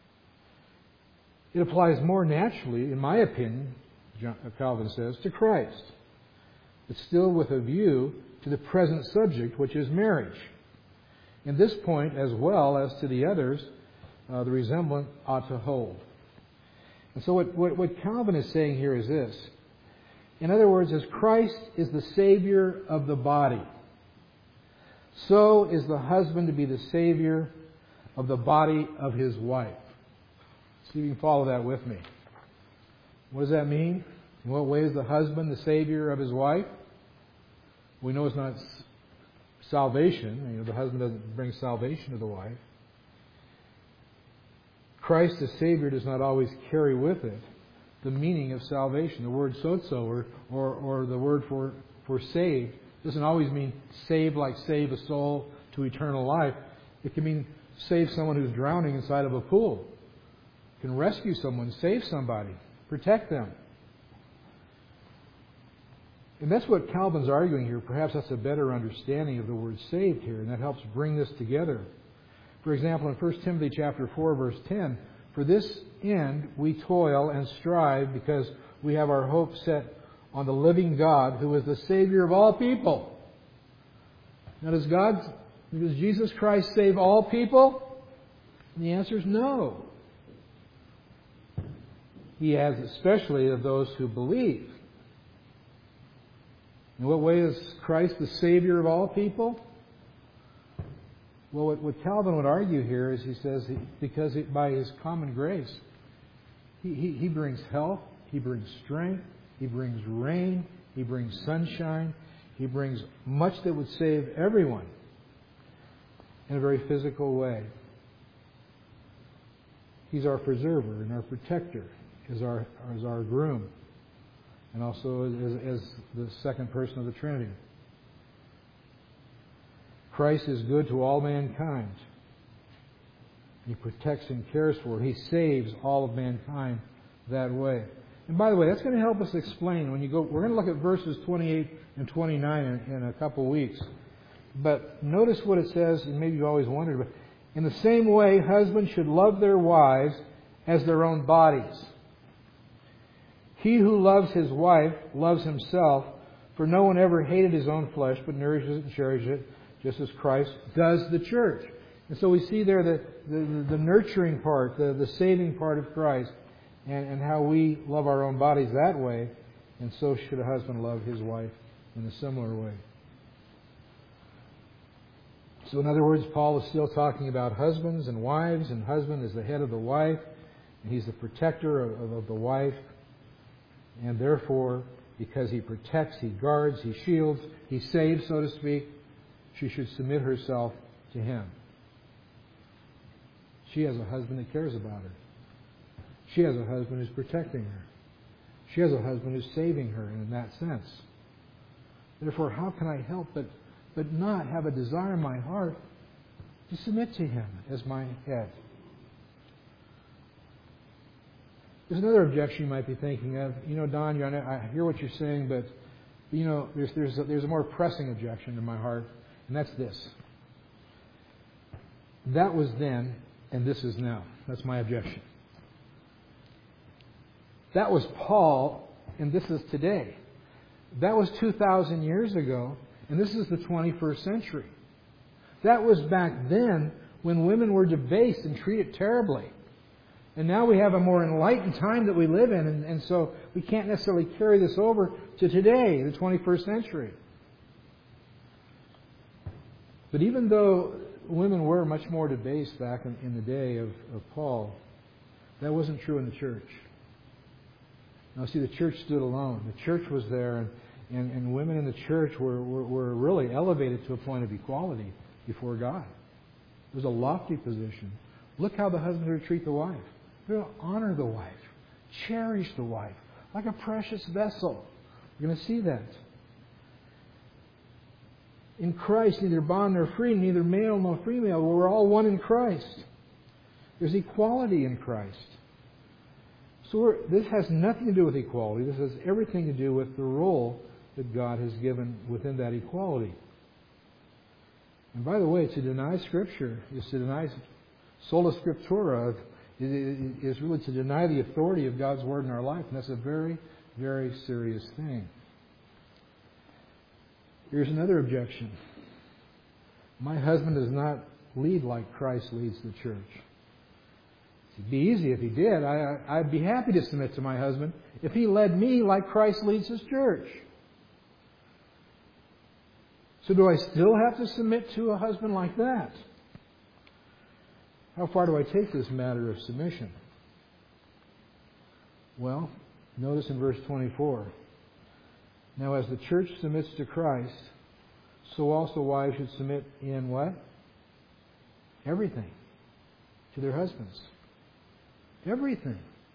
It applies more naturally, in my opinion, John, Calvin says, to Christ. But still with a view to the present subject, which is marriage. In this point, as well as to the others, uh, the resemblance ought to hold. And so what, what, what Calvin is saying here is this. In other words, as Christ is the Savior of the body, so is the husband to be the Savior of the body of his wife. See if you can follow that with me. What does that mean? In what way is the husband the Savior of his wife? We know it's not salvation. You know, the husband doesn't bring salvation to the wife. Christ the Savior does not always carry with it the meaning of salvation. The word sozo, or, or, or the word for, for saved, doesn't always mean save like save a soul to eternal life. It can mean save someone who's drowning inside of a pool. It can rescue someone, save somebody, protect them. And that's what Calvin's arguing here. Perhaps that's a better understanding of the word saved here, and that helps bring this together. For example, in First Timothy chapter four, verse ten, for this end we toil and strive because we have our hope set on the living God, who is the Savior of all people. Now, does God, does Jesus Christ save all people? And the answer is no. He has especially of those who believe. In what way is Christ the Savior of all people? Well, what, what Calvin would argue here is he says, he, because it, by His common grace, he, he, he brings health, He brings strength, He brings rain, He brings sunshine, He brings much that would save everyone in a very physical way. He's our preserver and our protector, as our, as our groom, and also as, as the second person of the Trinity. Christ is good to all mankind. He protects and cares for. He saves all of mankind that way. And by the way, that's going to help us explain when you go. We're going to look at verses twenty-eight and twenty-nine in, in a couple of weeks. But notice what it says, and maybe you've always wondered, but in the same way, husbands should love their wives as their own bodies. He who loves his wife loves himself, for no one ever hated his own flesh, but nourishes it and cherishes it, just as Christ does the church. And so we see there the, the, the nurturing part, the, the saving part of Christ, and, and how we love our own bodies that way, and so should a husband love his wife in a similar way. So in other words, Paul is still talking about husbands and wives, and husband is the head of the wife, and he's the protector of, of, of the wife, and therefore, because he protects, he guards, he shields, he saves, so to speak, she should submit herself to him. She has a husband that cares about her. She has a husband who's protecting her. She has a husband who's saving her in that sense. Therefore, how can I help but, but not have a desire in my heart to submit to him as my head? There's another objection you might be thinking of. You know, Don, I hear what you're saying, but you know, there's there's a, there's a more pressing objection in my heart, and that's this. That was then, and this is now. That's my objection. That was Paul, and this is today. That was two thousand years ago, and this is the twenty-first century. That was back then when women were debased and treated terribly. And now we have a more enlightened time that we live in, and, and so we can't necessarily carry this over to today, the twenty-first century. But even though women were much more debased back in, in the day of, of Paul, that wasn't true in the church. Now, see, the church stood alone. The church was there, and, and, and women in the church were, were, were really elevated to a point of equality before God. It was a lofty position. Look how the husband would treat the wife. They're going to honor the wife, cherish the wife, like a precious vessel. You're going to see that. In Christ, neither bond nor free, neither male nor female. We're all one in Christ. There's equality in Christ. So we're, this has nothing to do with equality. This has everything to do with the role that God has given within that equality. And by the way, to deny Scripture is to deny sola scriptura, is really to deny the authority of God's Word in our life. And that's a very, very serious thing. Here's another objection. My husband does not lead like Christ leads the church. It'd be easy if he did. I, I'd be happy to submit to my husband if he led me like Christ leads his church. So do I still have to submit to a husband like that? How far do I take this matter of submission? Well, notice in verse twenty-four. Now as the church submits to Christ, so also wives should submit in what? Everything. To their husbands. Everything.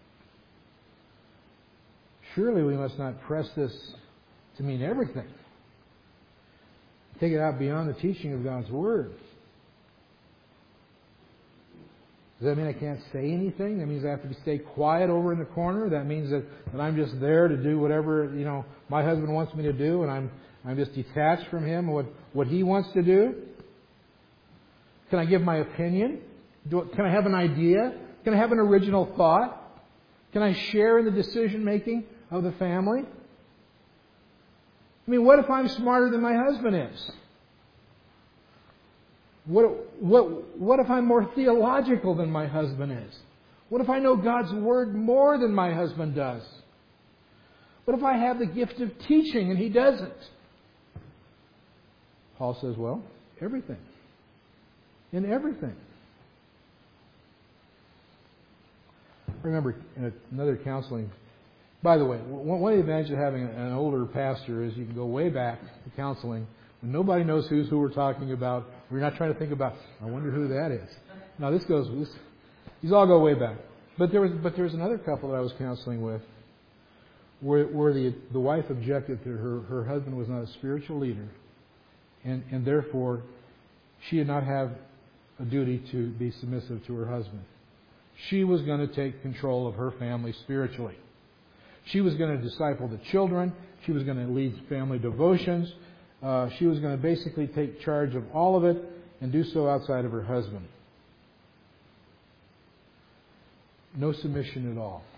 Surely we must not press this to mean everything. Take it out beyond the teaching of God's Word. Does that mean I can't say anything? That means I have to stay quiet over in the corner? That means that, that I'm just there to do whatever, you know, my husband wants me to do, and I'm I'm just detached from him, what, what he wants to do? Can I give my opinion? Do, can I have an idea? Can I have an original thought? Can I share in the decision making of the family? I mean, what if I'm smarter than my husband is? What, what, what if I'm more theological than my husband is? What if I know God's Word more than my husband does? What if I have the gift of teaching and he doesn't? Paul says, well, everything. In everything. I remember in another counseling. By the way, one of the advantages of having an older pastor is you can go way back to counseling when nobody knows who's who we're talking about. We're not trying to think about, I wonder who that is. Now this goes, this, these all go way back. But there was, but there was another couple that I was counseling with, where, where the the wife objected that her her husband was not a spiritual leader, and and therefore she did not have a duty to be submissive to her husband. She was going to take control of her family spiritually. She was going to disciple the children. She was going to lead family devotions. Uh, she was going to basically take charge of all of it and do so outside of her husband. No submission at all.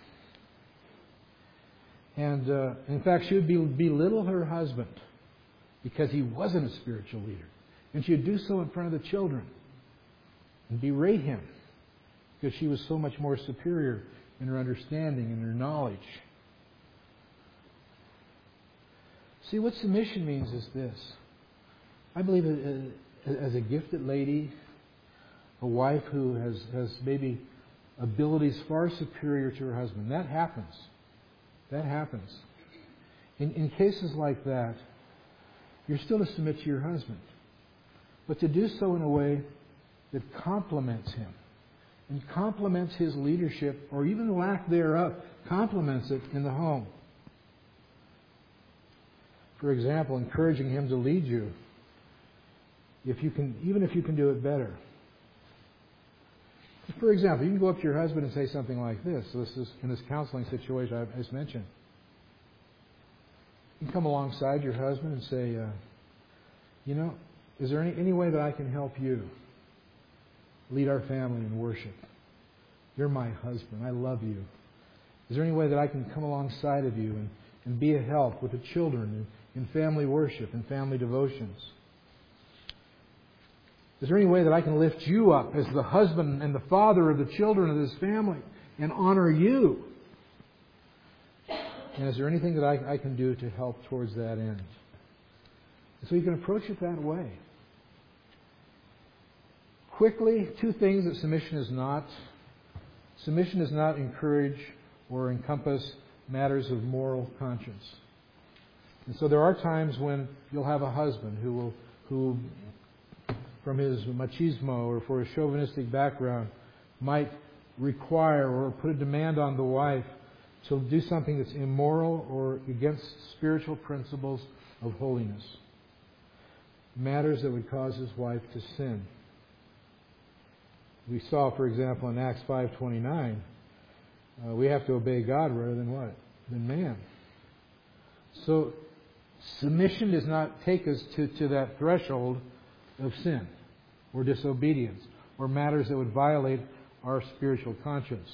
And uh, in fact, she would be, belittle her husband because he wasn't a spiritual leader. And she would do so in front of the children and berate him because she was so much more superior in her understanding and her knowledge. See, what submission means is this. I believe as a gifted lady, a wife who has, has maybe abilities far superior to her husband, that happens. That happens. In, in cases like that, you're still to submit to your husband, but to do so in a way that complements him and complements his leadership, or even lack thereof, complements it in the home. For example, encouraging him to lead you, if you can, even if you can do it better. For example, you can go up to your husband and say something like this. So this is in this counseling situation I just mentioned. You can come alongside your husband and say, uh, you know, is there any, any way that I can help you lead our family in worship? You're my husband. I love you. Is there any way that I can come alongside of you and, and be a help with the children in, in family worship and family devotions? Is there any way that I can lift you up as the husband and the father of the children of this family and honor you? And is there anything that I, I can do to help towards that end? And so you can approach it that way. Quickly, two things that submission is not. Submission does not encourage or encompass matters of moral conscience. And so there are times when you'll have a husband who will, who, from his machismo or for his chauvinistic background, might require or put a demand on the wife to do something that's immoral or against spiritual principles of holiness. Matters that would cause his wife to sin. We saw, for example, in Acts five twenty-nine, uh, we have to obey God rather than what? Than man. So submission does not take us to, to that threshold of sin or disobedience or matters that would violate our spiritual conscience.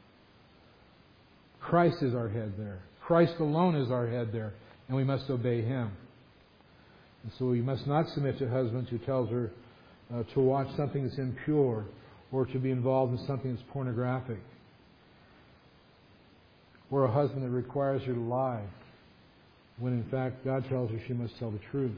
Christ is our head there. Christ alone is our head there, and we must obey Him. And so you must not submit to husbands who tells her uh, to watch something that's impure or to be involved in something that's pornographic, or a husband that requires her to lie when in fact God tells her she must tell the truth.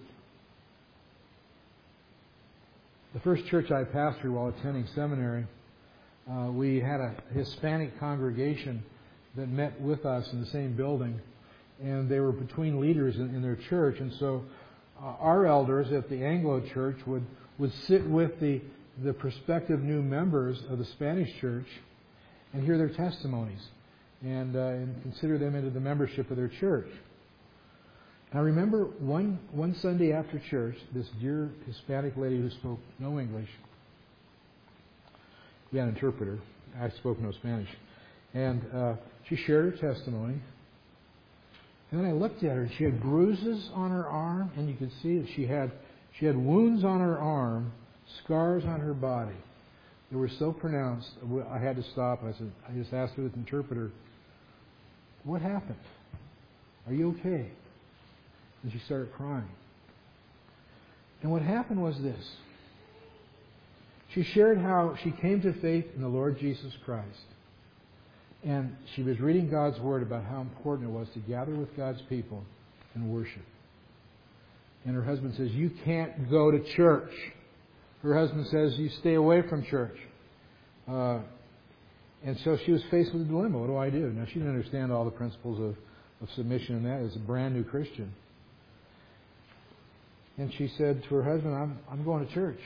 The first church I pastored while attending seminary, uh, we had a Hispanic congregation that met with us in the same building, and they were between leaders in, in their church, and so uh, our elders at the Anglo church would, would sit with the, the prospective new members of the Spanish church and hear their testimonies and, uh, and consider them into the membership of their church. I remember one, one Sunday after church, this dear Hispanic lady who spoke no English, we had an interpreter, I spoke no Spanish, and uh, she shared her testimony. And then I looked at her, and she had bruises on her arm, and you could see that she had she had wounds on her arm, scars on her body. They were so pronounced, I had to stop. I said, I just asked her with the interpreter, "What happened? Are you okay?" And she started crying. And what happened was this. She shared how she came to faith in the Lord Jesus Christ. And she was reading God's Word about how important it was to gather with God's people and worship. And her husband says, "You can't go to church." Her husband says, "You stay away from church." Uh, and so she was faced with a dilemma. What do I do? Now, she didn't understand all the principles of, of submission and that as a brand new Christian. And she said to her husband, I'm, I'm going to church.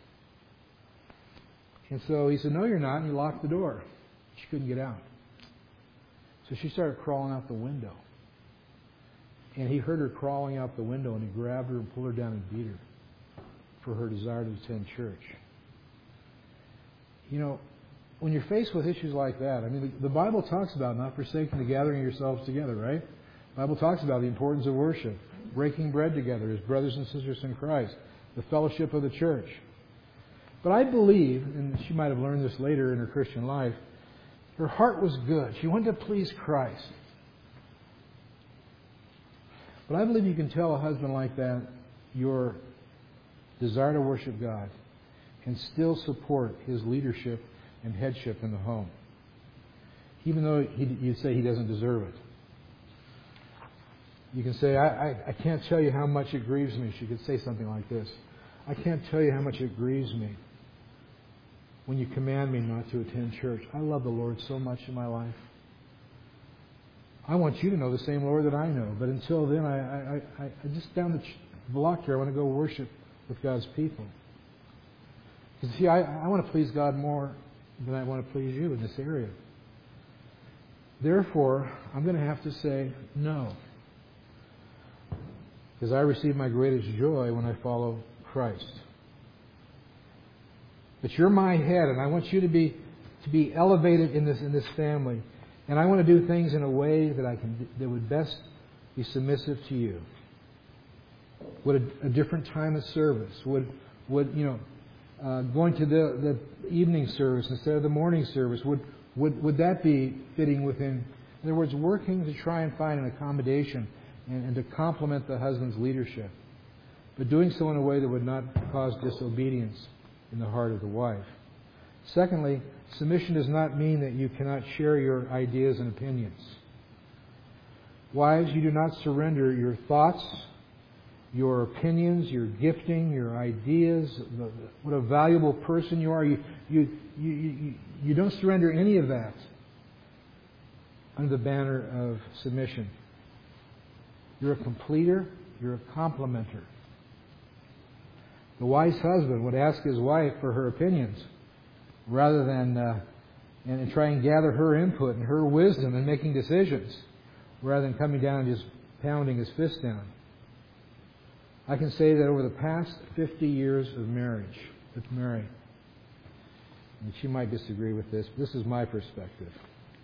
And so he said, "No, you're not." And he locked the door. She couldn't get out. So she started crawling out the window. And he heard her crawling out the window, and he grabbed her and pulled her down and beat her for her desire to attend church. You know, when you're faced with issues like that, I mean, the, the Bible talks about not forsaking the gathering of yourselves together, right? The Bible talks about the importance of worship, breaking bread together as brothers and sisters in Christ, the fellowship of the church. But I believe, and she might have learned this later in her Christian life, her heart was good. She wanted to please Christ. But I believe you can tell a husband like that your desire to worship God and still support his leadership and headship in the home, even though he, you say he doesn't deserve it. You can say, I, I, I can't tell you how much it grieves me. She could say something like this. I can't tell you how much it grieves me when you command me not to attend church. I love the Lord so much in my life. I want you to know the same Lord that I know. But until then, I, I, I, I just down the block here, I want to go worship with God's people. Because see, I, I want to please God more than I want to please you in this area. Therefore, I'm going to have to say no. Because I receive my greatest joy when I follow Christ. But you're my head, and I want you to be to be elevated in this in this family. And I want to do things in a way that I can that would best be submissive to you. Would a, a different time of service? Would would you know uh, going to the, the evening service instead of the morning service? Would would would that be fitting within? In other words, working to try and find an accommodation and, and to complement the husband's leadership, but doing so in a way that would not cause disobedience in the heart of the wife. Secondly, submission does not mean that you cannot share your ideas and opinions. Wives, you do not surrender your thoughts, your opinions, your gifting, your ideas, the, what a valuable person you are. You, you, you, you, you don't surrender any of that under the banner of submission. You're a completer, you're a complementer. The wise husband would ask his wife for her opinions rather than uh, and, and try and gather her input and her wisdom in making decisions rather than coming down and just pounding his fist down. I can say that over the past fifty years of marriage with Mary, and she might disagree with this, but this is my perspective.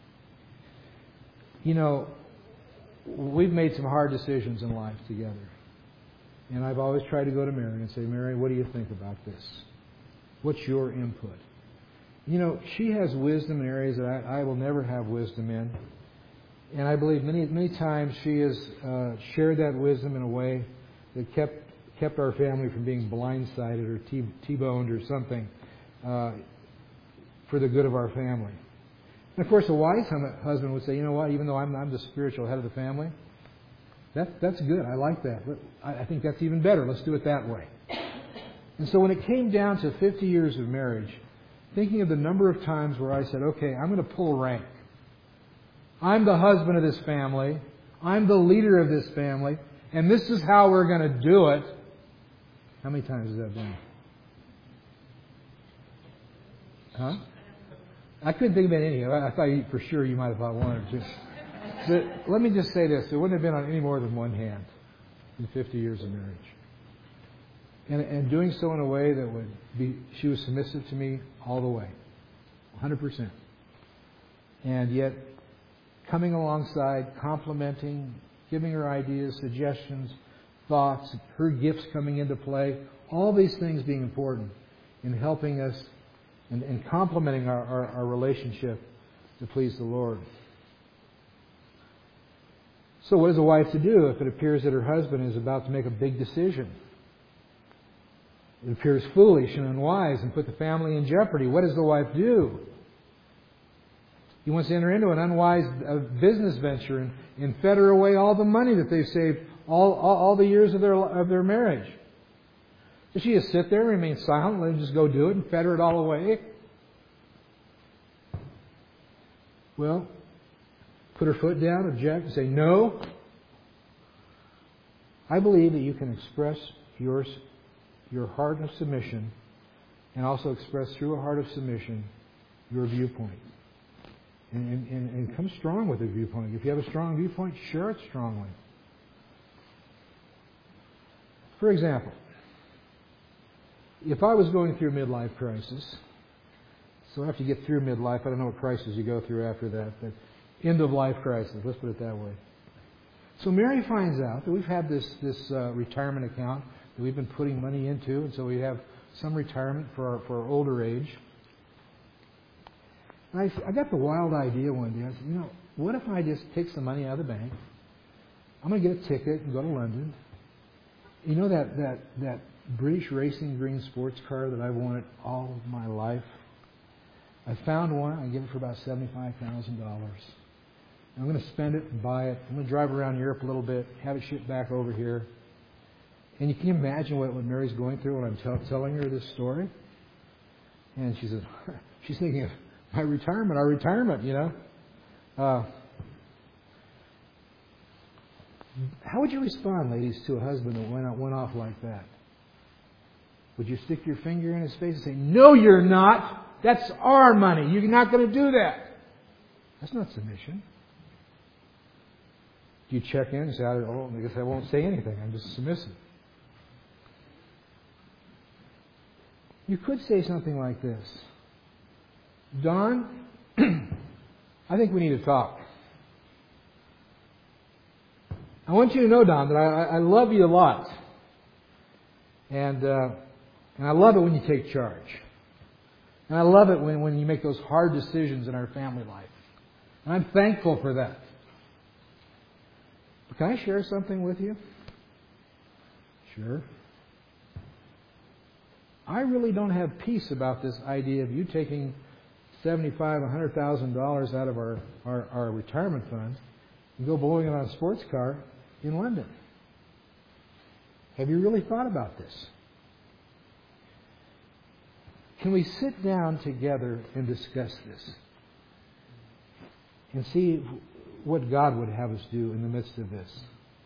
You know, we've made some hard decisions in life together. And I've always tried to go to Mary and say, Mary, what do you think about this? What's your input? You know, she has wisdom in areas that I, I will never have wisdom in. And I believe many many times she has uh, shared that wisdom in a way that kept kept our family from being blindsided or T- T-boned or something uh, for the good of our family. And of course, a wise husband would say, you know what, even though I'm, I'm the spiritual head of the family, that, that's good. I like that. I, I think that's even better. Let's do it that way. And so when it came down to fifty years of marriage, thinking of the number of times where I said, okay, I'm going to pull rank. I'm the husband of this family. I'm the leader of this family. And this is how we're going to do it. How many times has that been? Huh? I couldn't think of any. I thought you, for sure you might have thought one or two. But let me just say this. It wouldn't have been on any more than one hand in fifty years of marriage. And, and doing so in a way that would be, she was submissive to me all the way. one hundred percent. And yet, coming alongside, complimenting, giving her ideas, suggestions, thoughts, her gifts coming into play, all these things being important in helping us and, and complementing our, our, our relationship to please the Lord. So what is a wife to do if it appears that her husband is about to make a big decision? It appears foolish and unwise and put the family in jeopardy. What does the wife do? He wants to enter into an unwise uh, business venture and, and fetter away all the money that they've saved all, all, all the years of their of their marriage. Does she just sit there, remain silent, let him just go do it and fetter it all away? Well, put her foot down, object, and say, no. I believe that you can express your, your heart of submission and also express through a heart of submission your viewpoint. And, and, and come strong with a viewpoint. If you have a strong viewpoint, share it strongly. For example, if I was going through a midlife crisis, so after you get through midlife, I don't know what crisis you go through after that, but end of life crisis, let's put it that way. So Mary finds out that we've had this, this uh, retirement account that we've been putting money into, and so we have some retirement for our, for our older age. And I, I got the wild idea one day. I said, you know, what if I just take some money out of the bank? I'm going to get a ticket and go to London. You know that, that, that British Racing Green sports car that I've wanted all of my life? I found one. I get it for about seventy-five thousand dollars. I'm going to spend it and buy it. I'm going to drive around Europe a little bit, have it shipped back over here. And you can imagine what, what Mary's going through when I'm tell, telling her this story. And she says, she's thinking of my retirement, our retirement, you know. Uh, how would you respond, ladies, to a husband that went, out, went off like that? Would you stick your finger in his face and say, no, you're not. That's our money. You're not going to do that. That's not submission. Do you check in and say, oh, I guess I won't say anything. I'm just submissive. You could say something like this. Don, I think we need to talk. I want you to know, Don, that I, I love you a lot. And, uh, and I love it when you take charge. And I love it when, when you make those hard decisions in our family life. And I'm thankful for that. But can I share something with you? Sure. I really don't have peace about this idea of you taking seventy-five thousand dollars, one hundred thousand dollars out of our, our, our retirement fund and go blowing it on a sports car in London. Have you really thought about this? Can we sit down together and discuss this? And see what God would have us do in the midst of this?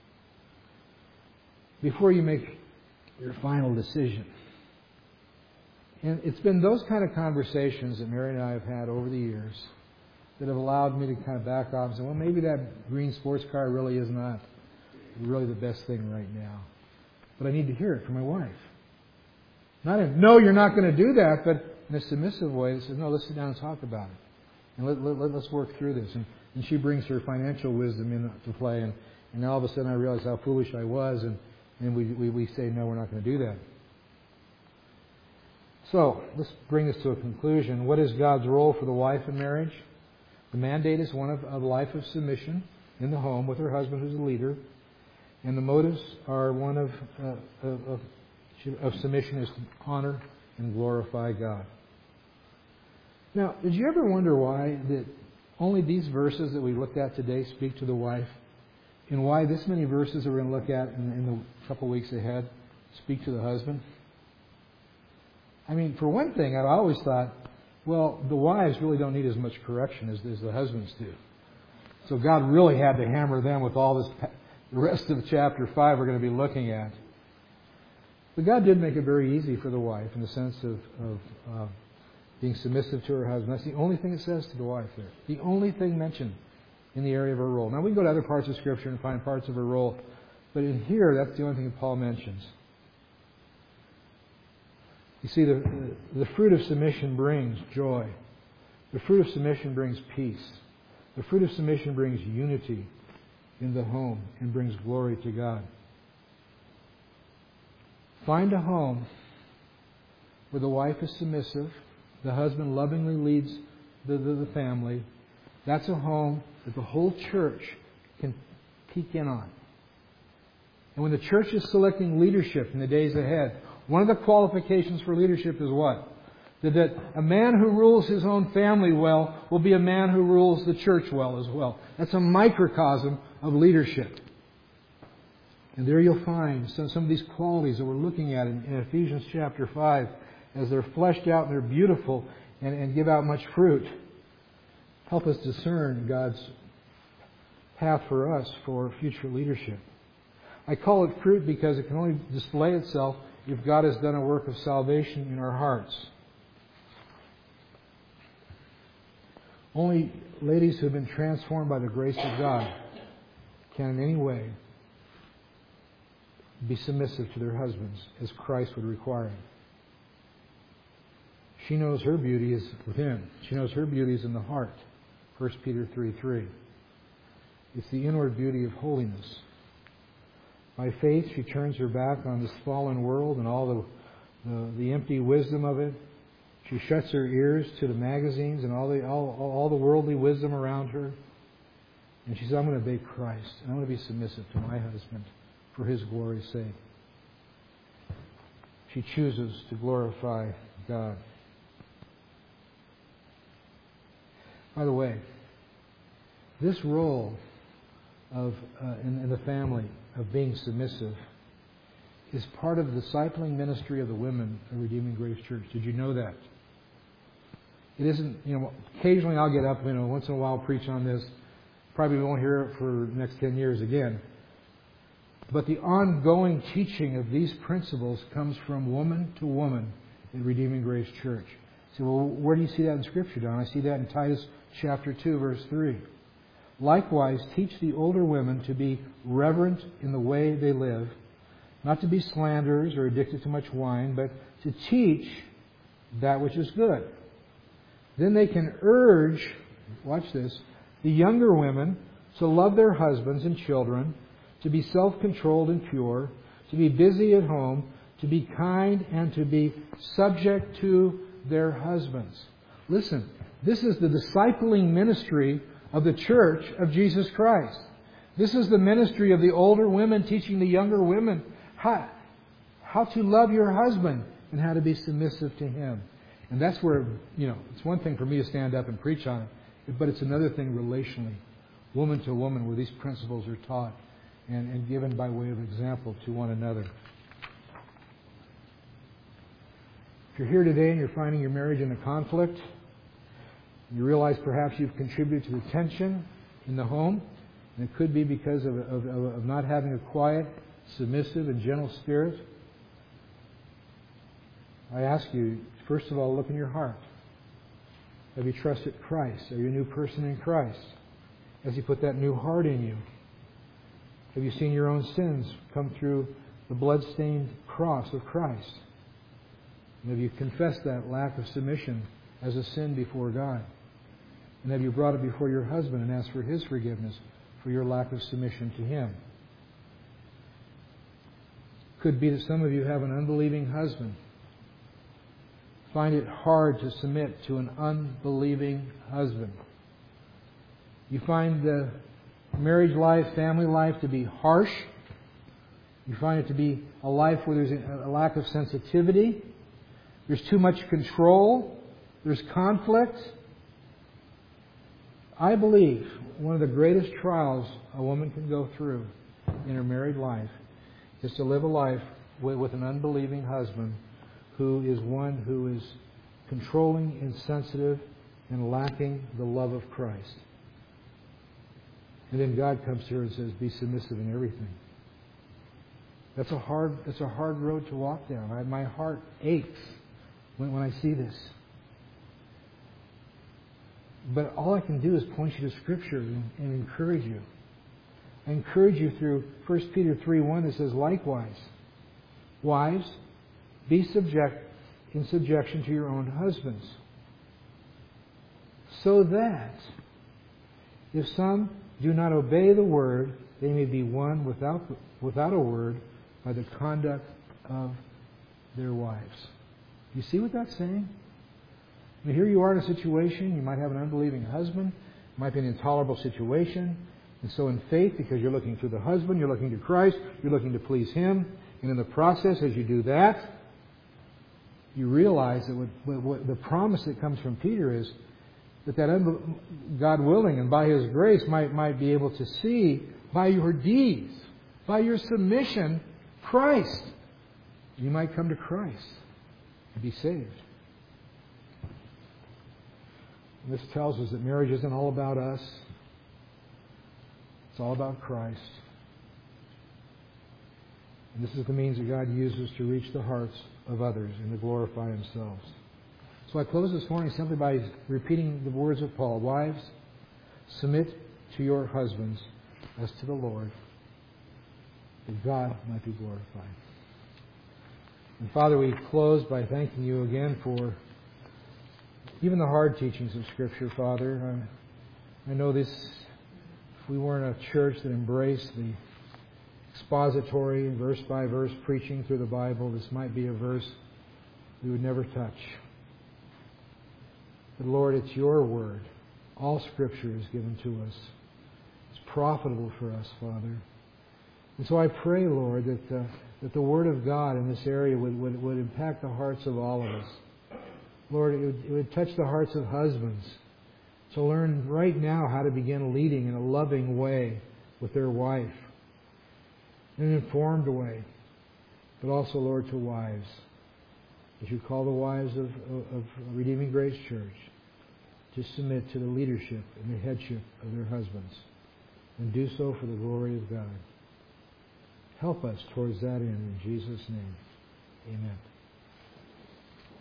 Before you make your final decision. And it's been those kind of conversations that Mary and I have had over the years that have allowed me to kind of back off and say, well, maybe that green sports car really is not really the best thing right now. But I need to hear it from my wife. Not in, no, you're not going to do that, but in a submissive way that says, no, let's sit down and talk about it. And let, let, let's work through this. And, and she brings her financial wisdom into play. And, and all of a sudden I realize how foolish I was. And, and we, we, we say, no, we're not going to do that. So, let's bring this to a conclusion. What is God's role for the wife in marriage? The mandate is one of a life of submission in the home with her husband who's a leader. And the motives are one of, uh, of, of, of submission is to honor and glorify God. Now, did you ever wonder why that only these verses that we looked at today speak to the wife? And why this many verses that we're going to look at in, in the couple weeks ahead speak to the husband? I mean, for one thing, I've always thought, well, the wives really don't need as much correction as, as the husbands do. So God really had to hammer them with all this, the rest of chapter five we're going to be looking at. But God did make it very easy for the wife in the sense of, of uh, being submissive to her husband. That's the only thing it says to the wife there. The only thing mentioned in the area of her role. Now, we can go to other parts of Scripture and find parts of her role, but in here, that's the only thing that Paul mentions. You see, the, the, the fruit of submission brings joy. The fruit of submission brings peace. The fruit of submission brings unity in the home and brings glory to God. Find a home where the wife is submissive, the husband lovingly leads the, the, the family. That's a home that the whole church can peek in on. And when the church is selecting leadership in the days ahead, one of the qualifications for leadership is what? That, that a man who rules his own family well will be a man who rules the church well as well. That's a microcosm of leadership. And there you'll find some, some of these qualities that we're looking at in, in Ephesians chapter five as they're fleshed out and they're beautiful and, and give out much fruit. Help us discern God's path for us for future leadership. I call it fruit because it can only display itself if God has done a work of salvation in our hearts. Only ladies who have been transformed by the grace of God can in any way be submissive to their husbands as Christ would require them. She knows her beauty is within. She knows her beauty is in the heart. First Peter three three. It's the inward beauty of holiness. By faith, she turns her back on this fallen world and all the, the, the empty wisdom of it. She shuts her ears to the magazines and all the all, all the worldly wisdom around her. And she says, I'm going to obey Christ. And I'm going to be submissive to my husband for His glory's sake. She chooses to glorify God. By the way, this role of uh, in, in the family of being submissive is part of the discipling ministry of the women of Redeeming Grace Church. Did you know that? It isn't, you know, occasionally I'll get up, you know, once in a while preach on this. Probably won't hear it for the next ten years again. But the ongoing teaching of these principles comes from woman to woman in Redeeming Grace Church. So, well, where do you see that in Scripture, Don? I see that in Titus chapter two, verse three. Likewise, teach the older women to be reverent in the way they live, not to be slanderers or addicted to much wine, but to teach that which is good. Then they can urge, watch this, the younger women to love their husbands and children, to be self-controlled and pure, to be busy at home, to be kind, and to be subject to their husbands. Listen, this is the discipling ministry of the Church of Jesus Christ. This is the ministry of the older women teaching the younger women how, how to love your husband and how to be submissive to him. And that's where, you know, it's one thing for me to stand up and preach on it, but it's another thing relationally, woman to woman, where these principles are taught and, and given by way of example to one another. If you're here today and you're finding your marriage in a conflict, you realize perhaps you've contributed to the tension in the home, and it could be because of, of, of not having a quiet, submissive, and gentle spirit. I ask you, first of all, look in your heart. Have you trusted Christ? Are you a new person in Christ? Has He put that new heart in you? Have you seen your own sins come through the blood-stained cross of Christ? And have you confessed that lack of submission as a sin before God? And have you brought it before your husband and asked for his forgiveness for your lack of submission to him? Could be that some of you have an unbelieving husband. Find it hard to submit to an unbelieving husband. You find the marriage life, family life to be harsh You find it to be a life where there's a lack of sensitivity. There's too much control. There's conflict. I believe one of the greatest trials a woman can go through in her married life is to live a life with, with an unbelieving husband who is one who is controlling, insensitive, and lacking the love of Christ. And then God comes to her and says, be submissive in everything. That's a hard, that's a hard road to walk down. I, my heart aches when, when I see this. But all I can do is point you to Scripture and, and encourage you. I encourage you through First Peter three one that says, likewise, wives, be subject in subjection to your own husbands, so that if some do not obey the word, they may be won without, without a word by the conduct of their wives. You see what that's saying? I mean, here you are in a situation, you might have an unbelieving husband, it might be an intolerable situation, and so in faith, because you're looking to the husband, you're looking to Christ, you're looking to please Him, and in the process, as you do that, you realize that what, what, what the promise that comes from Peter is that that unbe- God willing and by His grace might, might be able to see by your deeds, by your submission, Christ. You might come to Christ and be saved. And this tells us that marriage isn't all about us. It's all about Christ. And this is the means that God uses to reach the hearts of others and to glorify Himself. So I close this morning simply by repeating the words of Paul. Wives, submit to your husbands as to the Lord, that God might be glorified. And Father, we close by thanking You again for even the hard teachings of Scripture, Father. I, I know this, if we weren't a church that embraced the expository, verse-by-verse preaching through the Bible, this might be a verse we would never touch. But Lord, it's Your Word. All Scripture is given to us. It's profitable for us, Father. And so I pray, Lord, that, uh, that the Word of God in this area would, would, would impact the hearts of all of us. Lord, it would, it would touch the hearts of husbands to learn right now how to begin leading in a loving way with their wife, in an informed way, but also, Lord, to wives. As You call the wives of, of, of Redeeming Grace Church to submit to the leadership and the headship of their husbands, and do so for the glory of God. Help us towards that end in Jesus' name. Amen.